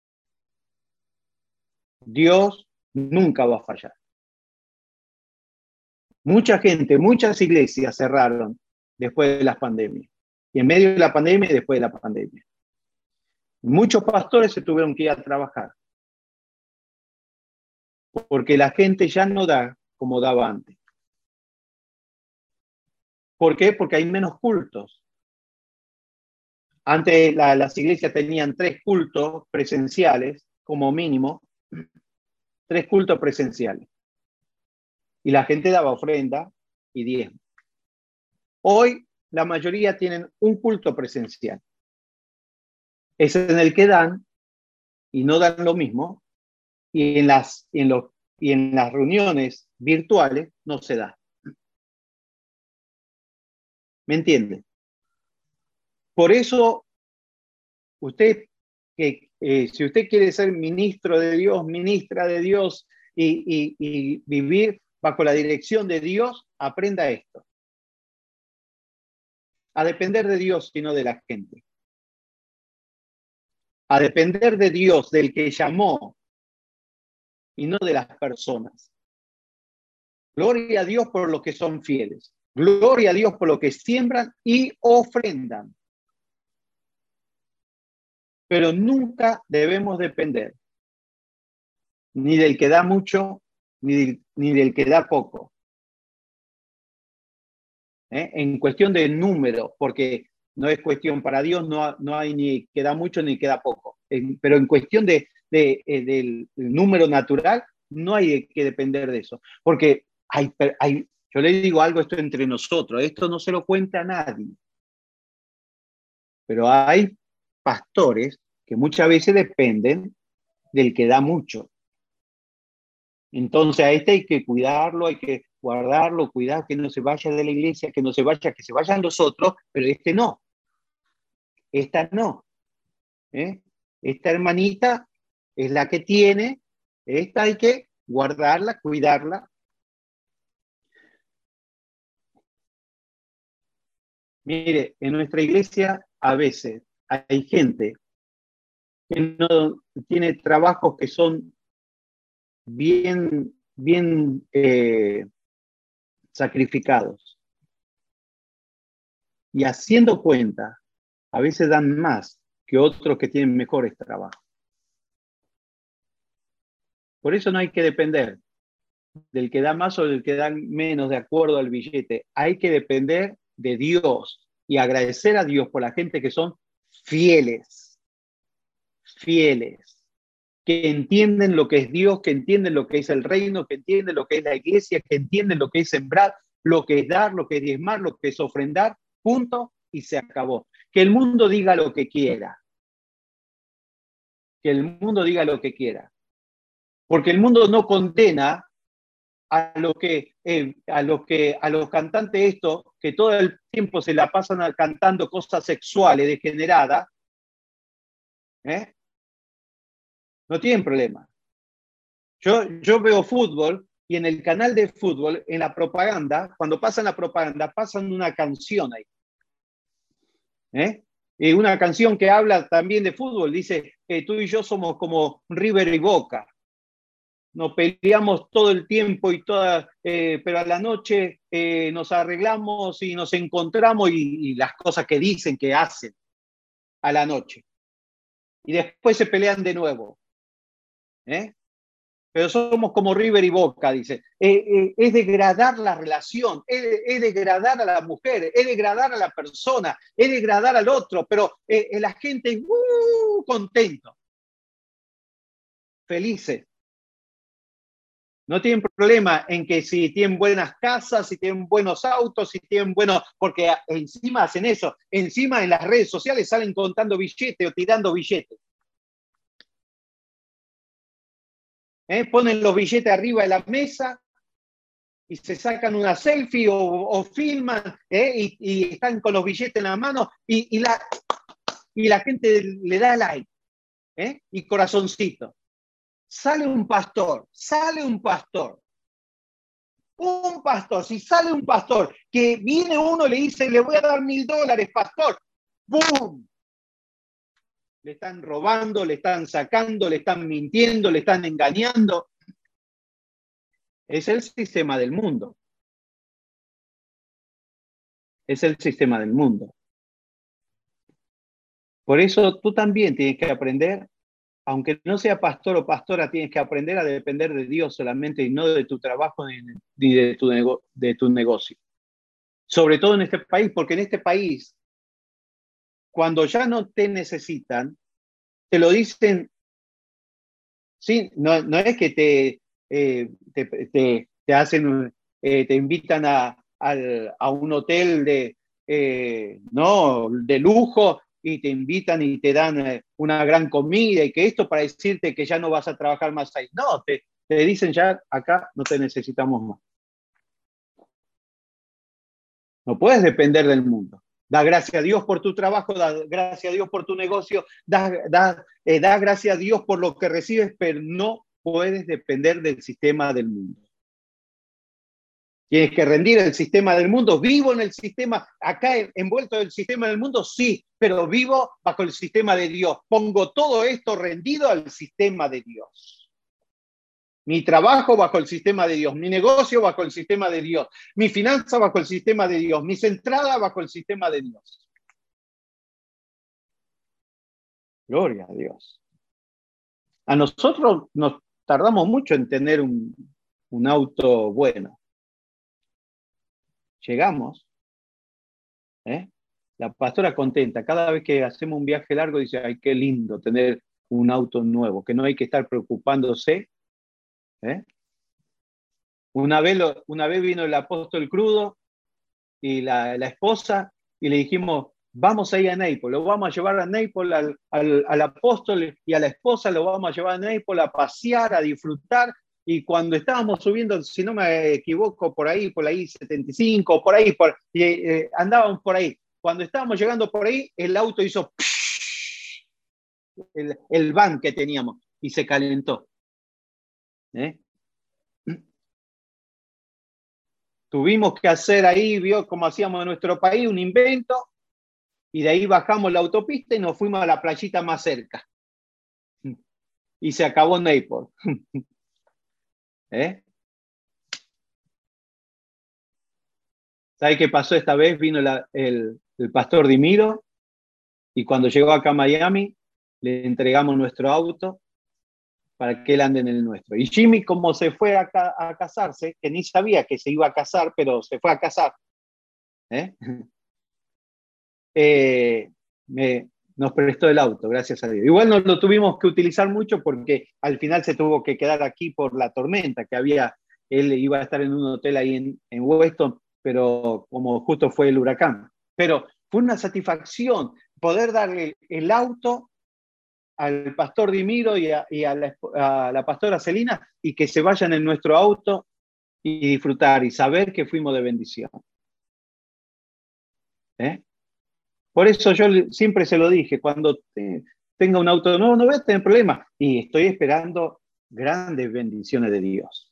Dios nunca va a fallar. Mucha gente, muchas iglesias cerraron después de las pandemias, y en medio de la pandemia y después de la pandemia. Muchos pastores se tuvieron que ir a trabajar, porque la gente ya no da como daba antes. ¿Por qué? Porque hay menos cultos. Antes la, las iglesias tenían tres cultos presenciales, como mínimo, tres cultos presenciales. Y la gente daba ofrenda y diezmo. Hoy la mayoría tienen un culto presencial. Es en el que dan y no dan lo mismo. Y en las, en los, y en las reuniones virtuales no se da. ¿Me entiende? Por eso, usted, que eh, si usted quiere ser ministro de Dios, ministra de Dios y, y, y vivir bajo la dirección de Dios, aprenda esto. A depender de Dios y no de la gente. A depender de Dios, del que llamó, y no de las personas. Gloria a Dios por los que son fieles. Gloria a Dios por los que siembran y ofrendan. Pero nunca debemos depender ni del que da mucho, ni, ni del que da poco. ¿Eh? En cuestión de número, porque no es cuestión para Dios, no, no hay ni que da mucho ni que da poco. En, pero en cuestión de, de, de, del número natural, no hay que depender de eso. Porque hay, hay, yo le digo algo, esto entre nosotros, esto no se lo cuenta a nadie. Pero hay pastores que muchas veces dependen del que da mucho. Entonces a este hay que cuidarlo, hay que guardarlo, cuidar que no se vaya de la iglesia, que no se vaya, que se vayan los otros, pero este no. Esta no. ¿Eh? Esta hermanita es la que tiene, esta hay que guardarla, cuidarla. Mire, en nuestra iglesia a veces hay gente que no tiene trabajos que son bien, bien eh, sacrificados. Y haciendo cuenta, a veces dan más que otros que tienen mejores trabajos. Por eso no hay que depender del que da más o del que da menos de acuerdo al billete. Hay que depender de Dios y agradecer a Dios por la gente que son fieles, fieles, que entienden lo que es Dios, que entienden lo que es el reino, que entienden lo que es la iglesia, que entienden lo que es sembrar, lo que es dar, lo que es diezmar, lo que es ofrendar, punto, y se acabó. Que el mundo diga lo que quiera. Que el mundo diga lo que quiera. Porque el mundo no condena a lo que, eh, a lo que, a los cantantes estos, que todo el tiempo se la pasan cantando cosas sexuales degeneradas, ¿Eh? No tienen problema. Yo, yo veo fútbol y en el canal de fútbol, en la propaganda, cuando pasan la propaganda, pasan una canción ahí. ¿Eh? Y una canción que habla también de fútbol. Dice que tú y yo somos como River y Boca. Nos peleamos todo el tiempo, y toda, eh, pero a la noche eh, nos arreglamos y nos encontramos y, y las cosas que dicen, que hacen a la noche. Y después se pelean de nuevo. ¿Eh? Pero somos como River y Boca, dice. Eh, eh, es degradar la relación, es, es degradar a la mujer, es degradar a la persona, es degradar al otro, pero eh, la gente uh, contento, felices. No tienen problema en que si tienen buenas casas, si tienen buenos autos, si tienen buenos, porque encima hacen eso, encima en las redes sociales salen contando billetes o tirando billetes. ¿Eh? Ponen los billetes arriba de la mesa y se sacan una selfie o, o filman, ¿eh? y, y están con los billetes en la mano y, y, la, y la gente le da like, ¿eh? y corazoncito. Sale un pastor, sale un pastor, un pastor, si sale un pastor, que viene uno y le dice, le voy a dar mil dólares, pastor, ¡boom! Le están robando, le están sacando, le están mintiendo, le están engañando. Es el sistema del mundo. Es el sistema del mundo. Por eso tú también tienes que aprender, aunque no sea pastor o pastora, tienes que aprender a depender de Dios solamente y no de tu trabajo ni de tu, nego- de tu negocio. Sobre todo en este país, porque en este país, cuando ya no te necesitan, te lo dicen, sí, no, no es que te, eh, te, te, te hacen, eh, te invitan a, al, a un hotel de, eh, no, de lujo y te invitan y te dan eh, una gran comida y que esto para decirte que ya no vas a trabajar más ahí. No, te, te dicen ya acá no te necesitamos más. No puedes depender del mundo. Da gracias a Dios por tu trabajo, da gracias a Dios por tu negocio, da, da, eh, da gracias a Dios por lo que recibes, pero no puedes depender del sistema del mundo. Tienes que rendir el sistema del mundo. ¿Vivo en el sistema, acá envuelto en el sistema del mundo? Sí, pero vivo bajo el sistema de Dios. Pongo todo esto rendido al sistema de Dios. Mi trabajo bajo el sistema de Dios, mi negocio bajo el sistema de Dios, mi finanza bajo el sistema de Dios, mis entradas bajo el sistema de Dios. Gloria a Dios. A nosotros nos tardamos mucho en tener un, un auto bueno. Llegamos, ¿eh? La pastora contenta. Cada vez que hacemos un viaje largo dice, ay, qué lindo tener un auto nuevo, que no hay que estar preocupándose. ¿Eh? Una vez, lo, una vez vino el apóstol Crudo y la, la esposa y le dijimos, vamos a ir a Naples, lo vamos a llevar a Naples al, al, al apóstol y a la esposa lo vamos a llevar a Naples a pasear, a disfrutar. Y cuando estábamos subiendo, si no me equivoco, por ahí, por ahí setenta y cinco, por ahí, por, y, eh, andábamos por ahí. Cuando estábamos llegando por ahí, el auto hizo el, el van que teníamos y se calentó. ¿Eh? Tuvimos que hacer ahí, vio como hacíamos en nuestro país, un invento, y de ahí bajamos la autopista y nos fuimos a la playita más cerca. Y se acabó Naples. ¿Eh? ¿Sabe qué pasó esta vez? Vino la, el, el pastor Dimiro y cuando llegó acá a Miami le entregamos nuestro auto para que él ande en el nuestro. Y Jimmy, como se fue a, a casarse, que ni sabía que se iba a casar, pero se fue a casar, ¿eh? Eh, me, nos prestó el auto, gracias a Dios. Igual no lo tuvimos que utilizar mucho porque al final se tuvo que quedar aquí por la tormenta que había. Él iba a estar en un hotel ahí en, en Weston, pero como justo fue el huracán. Pero fue una satisfacción poder darle el auto al pastor Dimiro y a, y a, la, a la pastora Celina y que se vayan en nuestro auto y disfrutar y saber que fuimos de bendición. ¿Eh? Por eso yo siempre se lo dije, cuando te, tenga un auto nuevo, no voy a tener problemas. Y estoy esperando grandes bendiciones de Dios.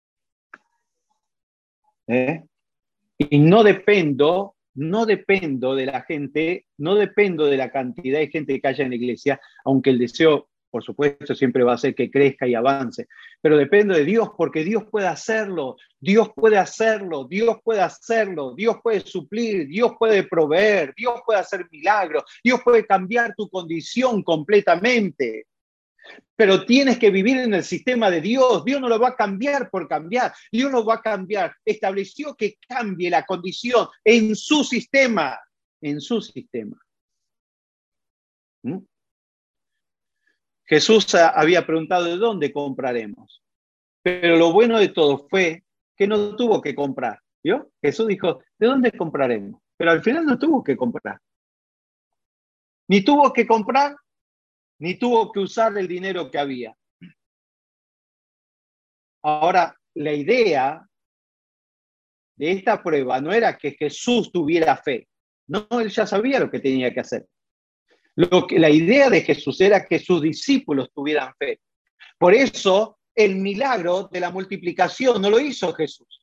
¿Eh? Y no dependo, no dependo de la gente, no dependo de la cantidad de gente que haya en la iglesia, aunque el deseo, por supuesto, siempre va a ser que crezca y avance, pero dependo de Dios, porque Dios puede hacerlo, Dios puede hacerlo, Dios puede hacerlo, Dios puede suplir, Dios puede proveer, Dios puede hacer milagros, Dios puede cambiar tu condición completamente. Pero tienes que vivir en el sistema de Dios. Dios no lo va a cambiar por cambiar. Dios lo va a cambiar. Estableció que cambie la condición en su sistema. En su sistema. ¿Mm? Jesús había preguntado de dónde compraremos. Pero lo bueno de todo fue que no tuvo que comprar. ¿Vio? Jesús dijo, ¿de dónde compraremos? Pero al final no tuvo que comprar. Ni tuvo que comprar, ni tuvo que usar el dinero que había. Ahora, la idea de esta prueba no era que Jesús tuviera fe. No, él ya sabía lo que tenía que hacer. Lo que, la idea de Jesús era que sus discípulos tuvieran fe. Por eso, el milagro de la multiplicación no lo hizo Jesús.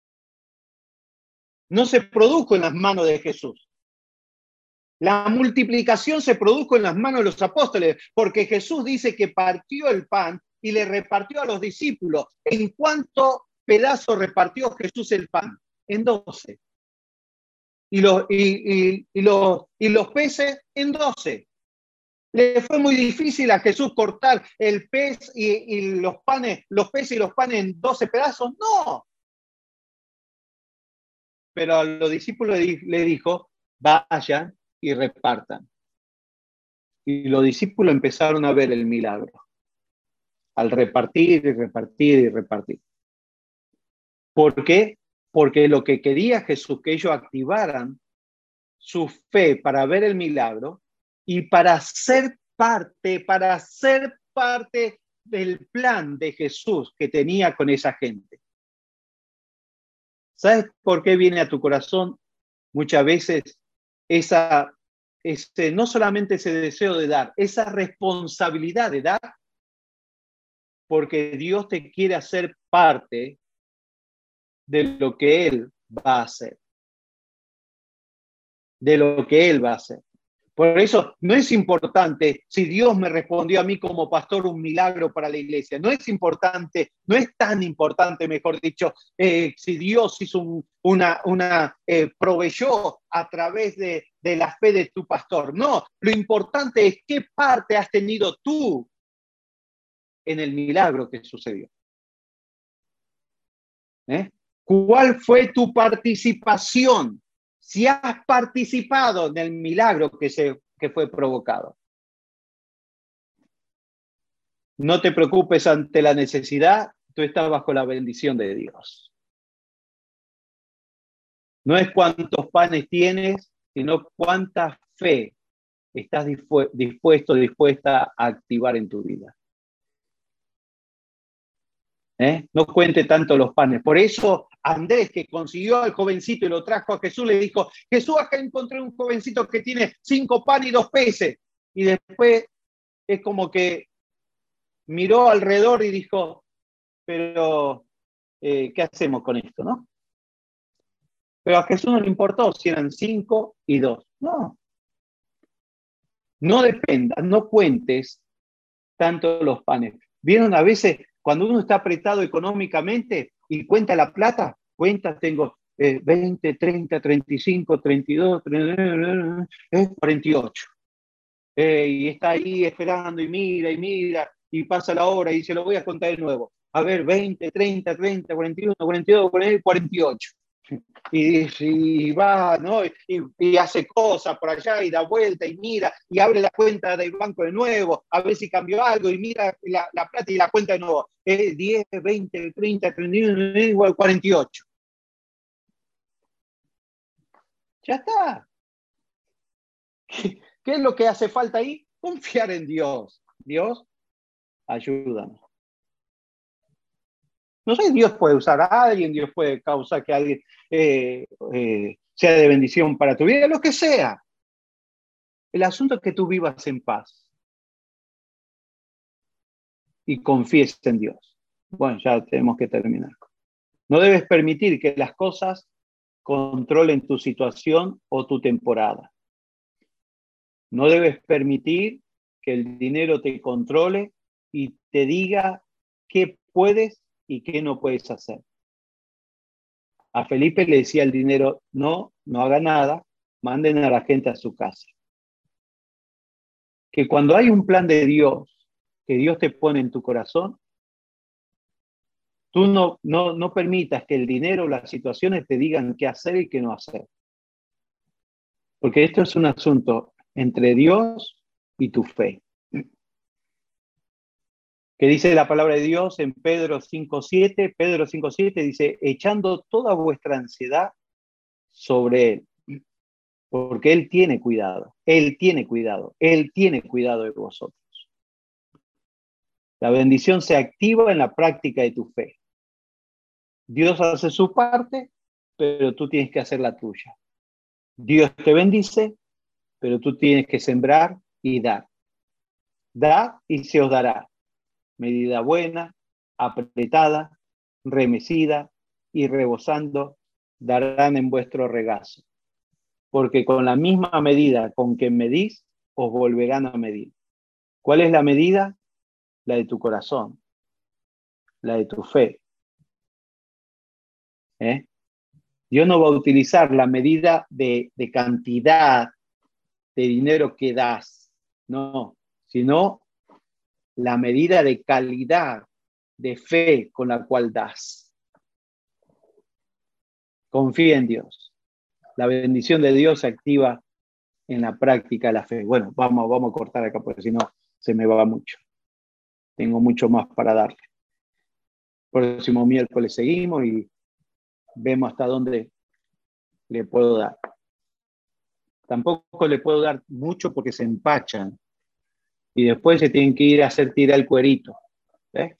No se produjo en las manos de Jesús. La multiplicación se produjo en las manos de los apóstoles, porque Jesús dice que partió el pan y le repartió a los discípulos. ¿En cuántos pedazos repartió Jesús el pan? En doce. Y los, y, y, y, los, y los peces en doce. ¿Le fue muy difícil a Jesús cortar el pez y, y los panes, los peces y los panes en doce pedazos? No. Pero a los discípulos le dijo, vayan y repartan. Y los discípulos empezaron a ver el milagro. Al repartir y repartir y repartir. ¿Por qué? Porque lo que quería Jesús, que ellos activaran su fe para ver el milagro y para ser parte, para ser parte del plan de Jesús que tenía con esa gente. ¿Sabes por qué viene a tu corazón muchas veces esa, ese, no solamente ese deseo de dar, esa responsabilidad de dar? Porque Dios te quiere hacer parte de lo que Él va a hacer. De lo que Él va a hacer. Por eso no es importante si Dios me respondió a mí como pastor un milagro para la iglesia. No es importante, no es tan importante, mejor dicho, eh, si Dios hizo un, una, una eh, proveyó a través de, de la fe de tu pastor. No, lo importante es qué parte has tenido tú en el milagro que sucedió. ¿Eh? ¿Cuál fue tu participación? Si has participado en el milagro que, se, que fue provocado. No te preocupes ante la necesidad, tú estás bajo la bendición de Dios. No es cuántos panes tienes, sino cuánta fe estás dispuesto, dispuesta a activar en tu vida. ¿Eh? No cuente tanto los panes. Por eso Andrés, que consiguió al jovencito y lo trajo a Jesús, le dijo, Jesús, acá encontré un jovencito que tiene cinco panes y dos peces. Y después es como que miró alrededor y dijo, pero eh, ¿qué hacemos con esto, no? Pero a Jesús no le importó si eran cinco y dos. No. No dependas, no cuentes tanto los panes. ¿Vieron a veces cuando uno está apretado económicamente y cuenta la plata? Cuenta, tengo eh, veinte, treinta, treinta y cinco, treinta y dos, treinta, eh, cuarenta y ocho. Eh, y está ahí esperando y mira y mira y pasa la hora y se lo voy a contar de nuevo. A ver, veinte, treinta, treinta, cuarenta y uno, cuarenta y dos, cuarenta y ocho. Y, y va, ¿no? Y, y hace cosas por allá y da vuelta y mira y abre la cuenta del banco de nuevo, a ver si cambió algo y mira la, la plata y la cuenta de nuevo. Eh, diez, veinte, treinta, treinta y uno, igual cuarenta y ocho. Ya está. ¿Qué, ¿Qué es lo que hace falta ahí? Confiar en Dios. Dios, ayúdanos. No sé, Dios puede usar a alguien, Dios puede causar que alguien eh, eh, sea de bendición para tu vida, lo que sea. El asunto es que tú vivas en paz. y confíes en Dios. Bueno, ya tenemos que terminar. No debes permitir que las cosas controlen tu situación o tu temporada. No debes permitir que el dinero te controle y te diga qué puedes y qué no puedes hacer. A Felipe le decía el dinero, no, no haga nada, manden a la gente a su casa. Que cuando hay un plan de Dios, que Dios te pone en tu corazón, tú no, no, no permitas que el dinero o las situaciones te digan qué hacer y qué no hacer. Porque esto es un asunto entre Dios y tu fe. Que dice la palabra de Dios en Pedro cinco siete, Pedro cinco siete dice, echando toda vuestra ansiedad sobre Él, porque Él tiene cuidado, Él tiene cuidado, Él tiene cuidado de vosotros. La bendición se activa en la práctica de tu fe. Dios hace su parte, pero tú tienes que hacer la tuya. Dios te bendice, pero tú tienes que sembrar y dar. Da y se os dará. Medida buena, apretada, remecida y rebosando, darán en vuestro regazo. Porque con la misma medida con que medís, os volverán a medir. ¿Cuál es la medida? La de tu corazón, la de tu fe. ¿Eh? Dios no va a utilizar la medida de, de cantidad de dinero que das, no, sino la medida de calidad de fe con la cual das. Confía en Dios. La bendición de Dios se activa en la práctica de la fe. Bueno, vamos, vamos a cortar acá porque si no se me va mucho. Tengo mucho más para darle. Próximo miércoles seguimos y vemos hasta dónde le puedo dar. Tampoco le puedo dar mucho porque se empachan y después se tienen que ir a hacer tirar el cuerito. ¿Eh?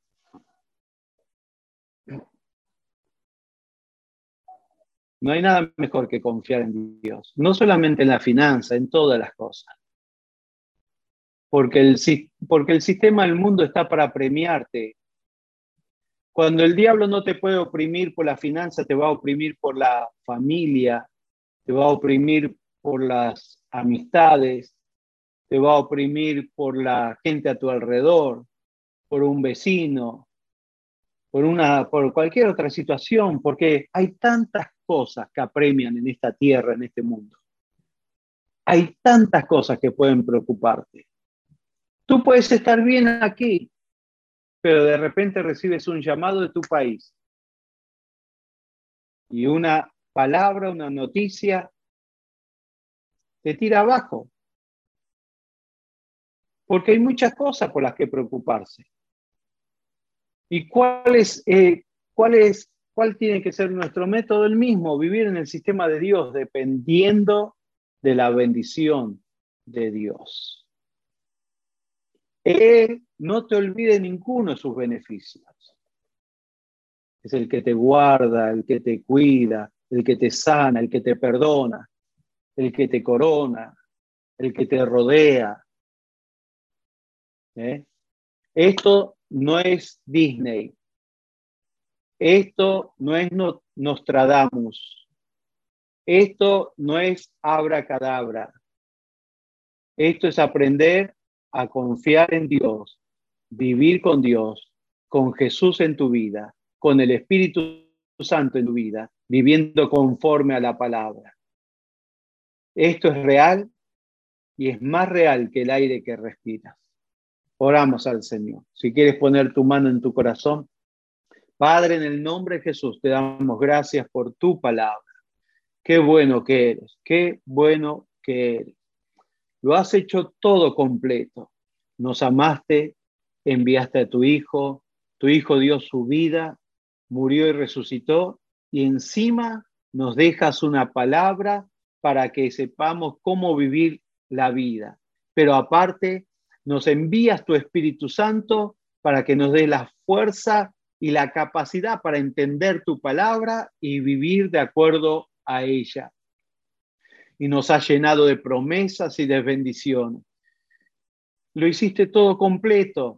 No hay nada mejor que confiar en Dios, no solamente en la finanza, en todas las cosas. Porque el, porque el sistema del mundo está para premiarte. Cuando el diablo no te puede oprimir por la finanza, te va a oprimir por la familia, te va a oprimir por las amistades, te va a oprimir por la gente a tu alrededor, por un vecino, por, una, por cualquier otra situación, porque hay tantas cosas que apremian en esta tierra, en este mundo. Hay tantas cosas que pueden preocuparte. Tú puedes estar bien aquí, pero de repente recibes un llamado de tu país y una palabra, una noticia, te tira abajo. Porque hay muchas cosas por las que preocuparse. ¿Y cuál es, eh, cuál es, cuál tiene que ser nuestro método? El mismo, vivir en el sistema de Dios, dependiendo de la bendición de Dios. Él no te olvide ninguno de sus beneficios. Es el que te guarda, el que te cuida, el que te sana, el que te perdona, el que te corona, el que te rodea. ¿Eh? Esto no es Disney. Esto no es Nostradamus. Esto no es abracadabra. Esto es aprender a confiar en Dios, vivir con Dios, con Jesús en tu vida, con el Espíritu Santo en tu vida, viviendo conforme a la palabra. Esto es real y es más real que el aire que respiras. Oramos al Señor. Si quieres poner tu mano en tu corazón, Padre, en el nombre de Jesús, te damos gracias por tu palabra. Qué bueno que eres, qué bueno que eres. Lo has hecho todo completo. Nos amaste, enviaste a tu Hijo, tu Hijo dio su vida, murió y resucitó, y encima nos dejas una palabra para que sepamos cómo vivir la vida. Pero aparte, nos envías tu Espíritu Santo para que nos dé la fuerza y la capacidad para entender tu palabra y vivir de acuerdo a ella. Y nos ha llenado de promesas y de bendiciones. Lo hiciste todo completo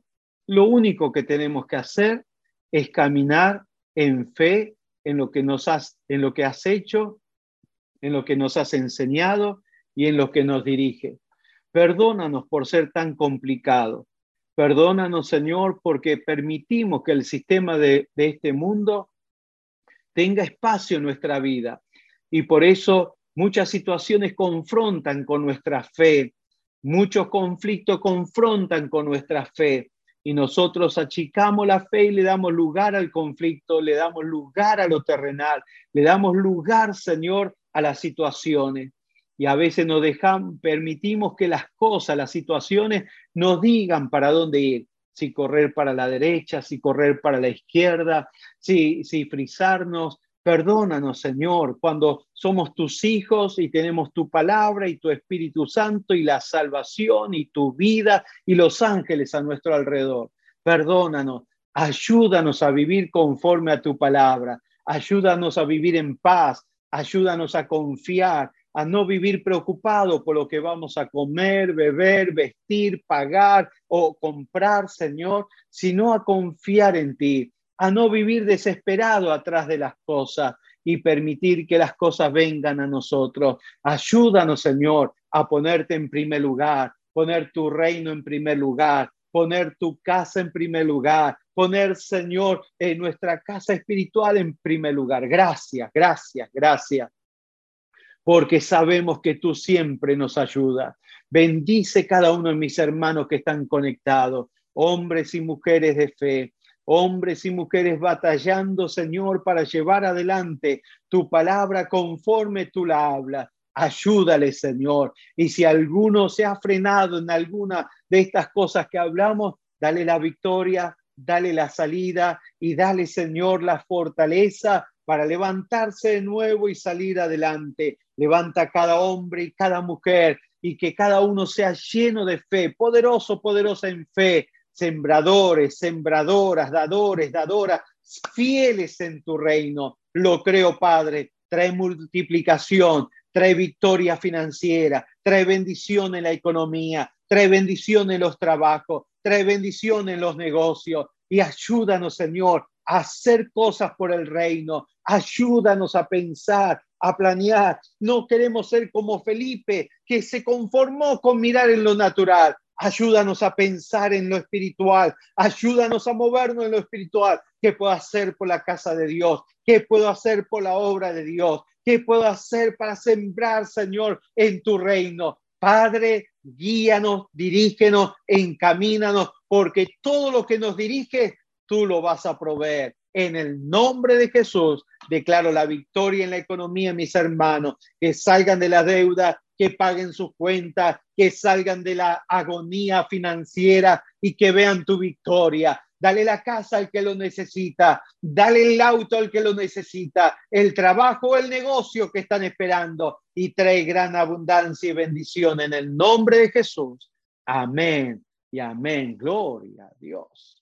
Lo único que tenemos que hacer es caminar en fe en lo que nos has, en lo que has hecho, en lo que nos has enseñado y en lo que nos dirige. Perdónanos por ser tan complicado. Perdónanos, Señor, porque permitimos que el sistema de, de este mundo tenga espacio en nuestra vida. Y por eso muchas situaciones confrontan con nuestra fe. Muchos conflictos confrontan con nuestra fe. Y nosotros achicamos la fe y le damos lugar al conflicto, le damos lugar a lo terrenal, le damos lugar, Señor, a las situaciones. Y a veces nos dejamos, permitimos que las cosas, las situaciones nos digan para dónde ir. Si correr para la derecha, si correr para la izquierda, si, si frizarnos. Perdónanos, Señor, cuando somos tus hijos y tenemos tu palabra y tu Espíritu Santo y la salvación y tu vida y los ángeles a nuestro alrededor. Perdónanos, ayúdanos a vivir conforme a tu palabra, ayúdanos a vivir en paz, ayúdanos a confiar, a no vivir preocupado por lo que vamos a comer, beber, vestir, pagar o comprar, Señor, sino a confiar en ti, a no vivir desesperado atrás de las cosas y permitir que las cosas vengan a nosotros. Ayúdanos, Señor, a ponerte en primer lugar, poner tu reino en primer lugar, poner tu casa en primer lugar, poner, Señor, en nuestra casa espiritual en primer lugar. Gracias, gracias, gracias. Porque sabemos que tú siempre nos ayudas. Bendice cada uno de mis hermanos que están conectados, hombres y mujeres de fe, hombres y mujeres batallando, Señor, para llevar adelante tu palabra conforme tú la hablas. Ayúdale, Señor. Y si alguno se ha frenado en alguna de estas cosas que hablamos, dale la victoria, dale la salida y dale, Señor, la fortaleza para levantarse de nuevo y salir adelante. Levanta a cada hombre y cada mujer y que cada uno sea lleno de fe, poderoso, poderosa en fe, sembradores, sembradoras, dadores, dadoras, fieles en tu reino. Lo creo, Padre. Trae multiplicación, trae victoria financiera, trae bendición en la economía, trae bendición en los trabajos, trae bendición en los negocios y ayúdanos, Señor, a hacer cosas por el reino. Ayúdanos a pensar, a planear. No queremos ser como Felipe, que se conformó con mirar en lo natural. Ayúdanos a pensar en lo espiritual. Ayúdanos a movernos en lo espiritual. ¿Qué puedo hacer por la casa de Dios? ¿Qué puedo hacer por la obra de Dios? ¿Qué puedo hacer para sembrar, Señor, en tu reino? Padre, guíanos, dirígenos, encamínanos, porque todo lo que nos dirige, tú lo vas a proveer. En el nombre de Jesús, declaro la victoria en la economía, mis hermanos, que salgan de la deuda, que paguen sus cuentas, que salgan de la agonía financiera y que vean tu victoria. Dale la casa al que lo necesita, dale el auto al que lo necesita, el trabajo, el negocio que están esperando y trae gran abundancia y bendición en el nombre de Jesús. Amén y amén. Gloria a Dios.